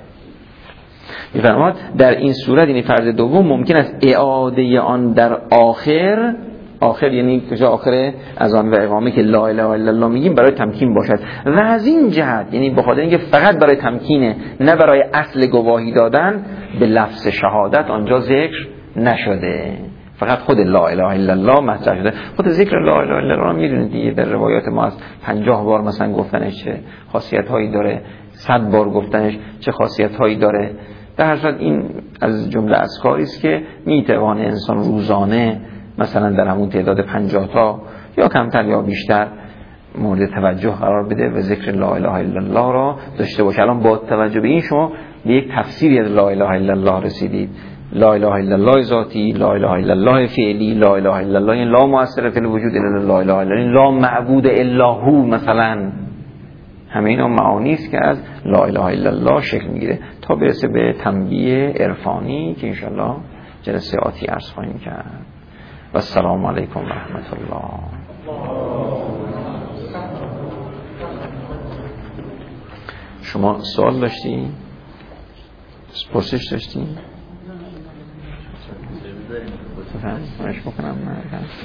میفرماد در این صورت، یعنی فرض دوم، ممکن است اعاده آن در آخر، آخر یعنی کجا؟ آخر اذان و اقامه که لا اله الا الله میگیم، برای تمکین باشد. و از این جهت، یعنی به خاطر اینکه فقط برای تمکینه نه برای اصل گواهی دادن، به لفظ شهادت آنجا ذکر نشده، فقط خود لا اله الا الله مطرح شده. خود ذکر لا اله الا الله میدونید دیگه، در روایات ما از پنجاه بار مثلا گفتنش چه خاصیت هایی داره، صد بار گفتنش چه خاصیت هایی داره. در هر صورت این از جمله اذکاری است که میتوانه انسان روزانه مثلا در همون تعداد پنجاه تا یا کمتر یا بیشتر مورد توجه قرار بده و ذکر لا اله الا الله را داشته باشه. الان با توجه به این شما به یک تفسیری از لا اله الا الله رسیدید. لا اله الا الله ذاتی، لا اله الا الله فعلی، لا اله الا الله این لا مؤثر فی الوجود الا لا اله الا الله، لا معبود الا هو. مثلا همه اینا معانی است که از لا اله الا الله شکل میگیره تا برسه به تنبیه عرفانی که انشالله جلسه آتی عرض خواهیم کرد. و السلام علیکم و رحمت الله. شما سوال داشتی؟ پرسش داشتی؟ منش بکنم نه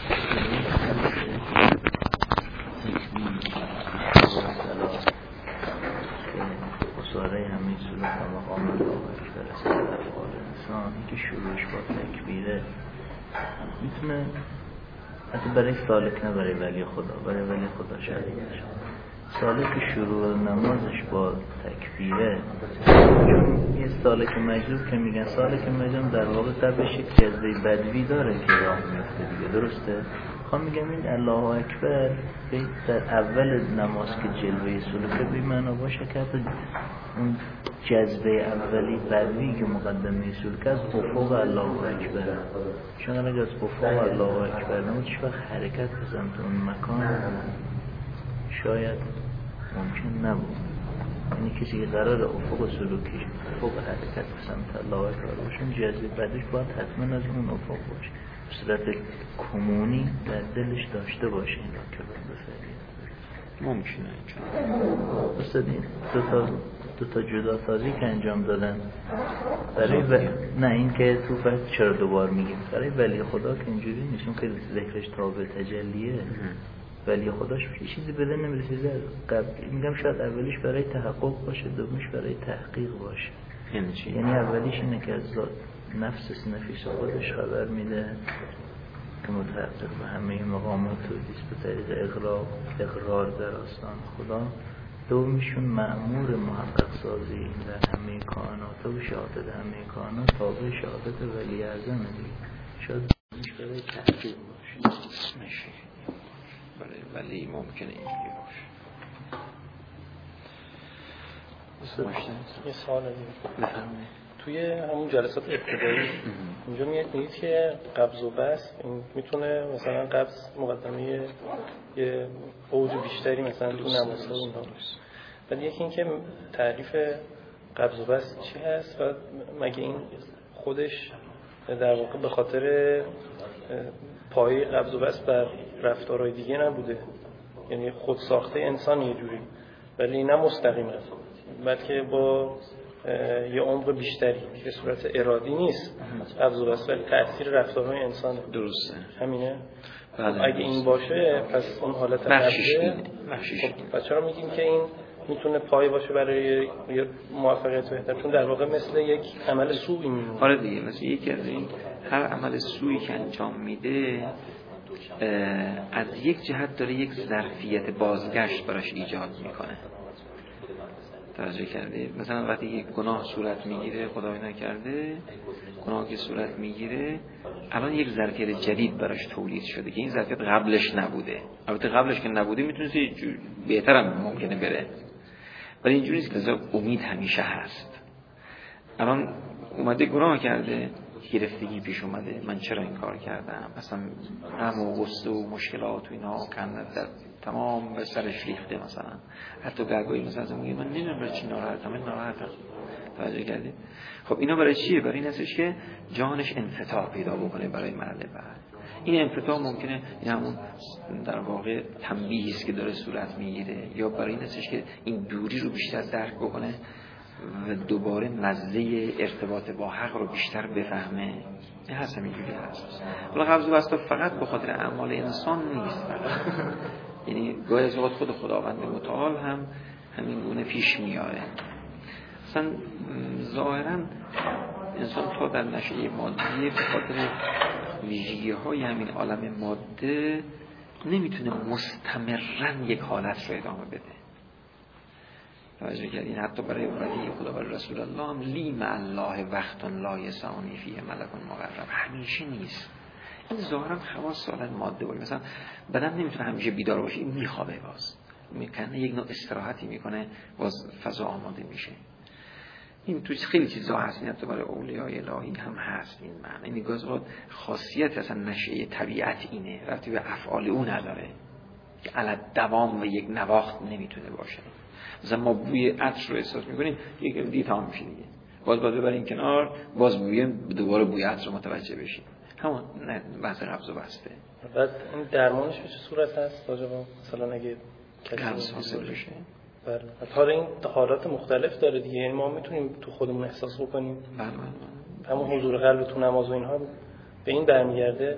اصاره همین سلوک و مقام الله اکبر از افعال انسان که شروعش با تکبیره میتونه حتی برای سالک نه برای ولی خدا، برای ولی خدا شریک نشه. سالک شروع نمازش با تکبیره، چون یه سالک مجذوب که میگن سالک مجذوب در واقع تبش یک جذبه بدوی داره که راه میفته دیگه، درسته؟ خواهم میگم این الله اکبر در اول نماز که جلوه سلوکه بی معنا باشه که حتی اون جذبه اولی بدوی که مقدمه سلوکه از افق الله اکبر، چون اگر از افق الله اکبر نمود هیچ وقت حرکت بزن تو اون مکان شاید ممکن نبود. یعنی کسی که قرار افق سلوکیش افق حرکت به سمت الله اکبر باشه، جذبه بدویش باید حتما از اون افق باشه، به صورت کمونی در دلش داشته باشه این را که باید بفرید ممکنه. استاد این دو تا دو تا جدا سازی که انجام دادن برای و... نه این که تو فقط چرا دوبار میگیم برای ولی خدا که اینجوری نیست که ذکرش تابع تجلیه. ولی خداش یه چیزی بده نمیرسه قبل میگم شاید اولیش برای تحقق باشه دومیش برای تحقیق باشه. یعنی چی؟ یعنی اولیش اینه که از ذات نفس نفیس خودش خبر میده که متحقق به همه مقامات و به طریق اقرار اقرار در آستان خدا. دومیشون مأمور محقق سازی در همه کائنات و شهادت همه کائنات تابع شهادت ولی اعظم دیگه. شاید دومیش برای تحقیق باشه. میشه برای ولی ممکنه اینجوری باشه. یه سوال دیگه توی همون جلسات ابتدایی اینجا میگید که قبض و بسط میتونه مثلا قبض مقدمه یه اوج بیشتری مثلا تو نمازها اونها باشه. ولی یکی این که تعریف قبض و بسط چی هست و مگه این خودش در واقع به خاطر پایه قبض و بسط بر رفتارهای دیگه نبوده، یعنی خود ساخته انسان یه جوری، ولی این نه مستقیمه بلکه با یه عمق بیشتری به صورت ارادی نیست قبض و بسط، ولی تأثیر رفتارهای انسان. درسته همینه. بله. اگه این باشه پس اون حالت بخشش قبضه بخشش خب چرا میگیم که این میتونه پای باشه برای یه موفقیت بهتر؟ چون در واقع مثل یک عمل سوئی میمونه. آره دیگه، مثل یکی از این هر عمل سوئی که انجام میده از یک جهت داره یک ظرفیت بازگشت براش ایجاد میکنه. توجه کردید؟ مثلا وقتی یک گناه صورت میگیره، خدای نکرده گناه که صورت میگیره، الان یک ظرفیت جدید براش تولید شده که این ظرفیت قبلش نبوده. البته قبلش که نبوده میتونست بهتر هم ممکنه بره، ولی اینجوری نیست که لذا امید همیشه هست. الان اومده گناه کرده، گرفتگی پیش اومده، من چرا این کار کردم، مثلا غم و غصه و مشکلات و اینا کندت در تمام به سرش ریخته، مثلا حتی گرگایی مثلا میگه من نمیدونم برای چی ناراحتم، من ناراحتم. توجه کردید؟ خب اینا برای چیه؟ برای این هستش که جانش انفتاح پیدا بکنه برای مرحله بعد. این انفتاح ممکنه این همون در واقع تنبیهی است که داره صورت میگیره، یا برای این هستش که این دوری رو بیشتر درک بکنه و دوباره مزه ارتباط با حق رو بیشتر بفهمه. این هست، همینجوری هست. ولی قبض و بسط فقط به خاطر اعمال انسان نیست، یعنی گاهی از اوقات خود خداوند متعال هم همین گونه پیش میاره. مثلا ظاهرا انسان تا در نشأه مادی به خاطر ویژگی های همین عالم ماده نمیتونه مستمرن یک حالت رو ادامه بده. توجه کردین؟ حتی برای ولی خدا برای رسول الله هم لی مع الله وقت لا یسعنی فیه ملک مقرب، همیشه نیست. این ظاهرا خواص عالم ماده باشه. مثلا بدن نمیتونه همیشه بیدار باشه، این میخوابه، باز میکنه یک نوع استراحتی میکنه، باز فضا آماده میشه. این توی خیلی چیزا هست، این حتی برای اولیای الهی هم هست این معنی. این گازوات خاصیت اصلا نشأه طبیعت اینه، ربطی به افعال او نداره که علی دوام و یک نواخت نمیتونه باشه. مثلا ما بوی عطر رو احساس میکنیم، یک دیگه تمام میشه دیگه، باز باز ببرین کنار، باز بوی دوباره بوی عطر رو متوجه بشیم. همون بحث قبض و بسته. بعد این درمانش به چه صورت هست؟ راجبا مثلا اگه قبض حاصل بشه، بله، حالا این حالات مختلف داره دیگه، یعنی ما میتونیم تو خودمون احساس بکنیم. بله بله. همون حضور قلب تو نماز و اینها به این برمیگرده.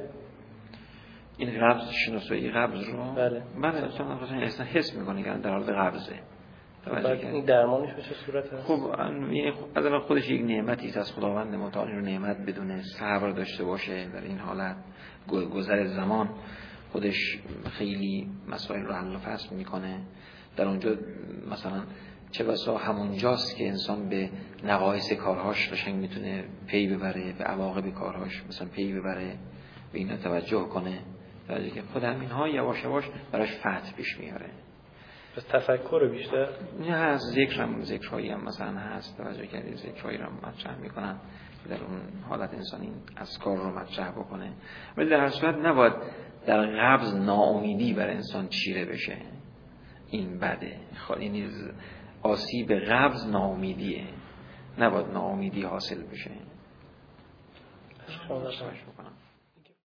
این قبض شناسایی قبض رو بله بله اصلا اصلا حس میکنه که در حال قبضه. این درمانش به چه صورت هست؟ خب از اول خودش یک نعمتی است از خداوند متعال، رو نعمت بدونه، صبر داشته باشه در این حالت. گذر زمان خودش خیلی مسائل رو حل و فصل میکنه. در اونجا مثلا چه بسا همونجاست که انسان به نقایص کارهاش قشنگ میتونه پی ببره، به عواقب کارهاش مثلا پی ببره، به اینا توجه کنه. توجه که خود همین ها یواش یواش براش فتح پیش میاره. پس تفکر بیشتر نه، هست ذکر هم ذکرهایی هم مثلا هست، توجه کردید ذکرهایی رو مطرح میکنن در اون حالت انسان این اذکار رو مطرح بکنه. ولی در هر صورت نباید در قبض ناامیدی بر انسان چیره بشه، این بده. یعنی آسیب قبض ناامیدیه، نباید ناامیدی حاصل بشه. شما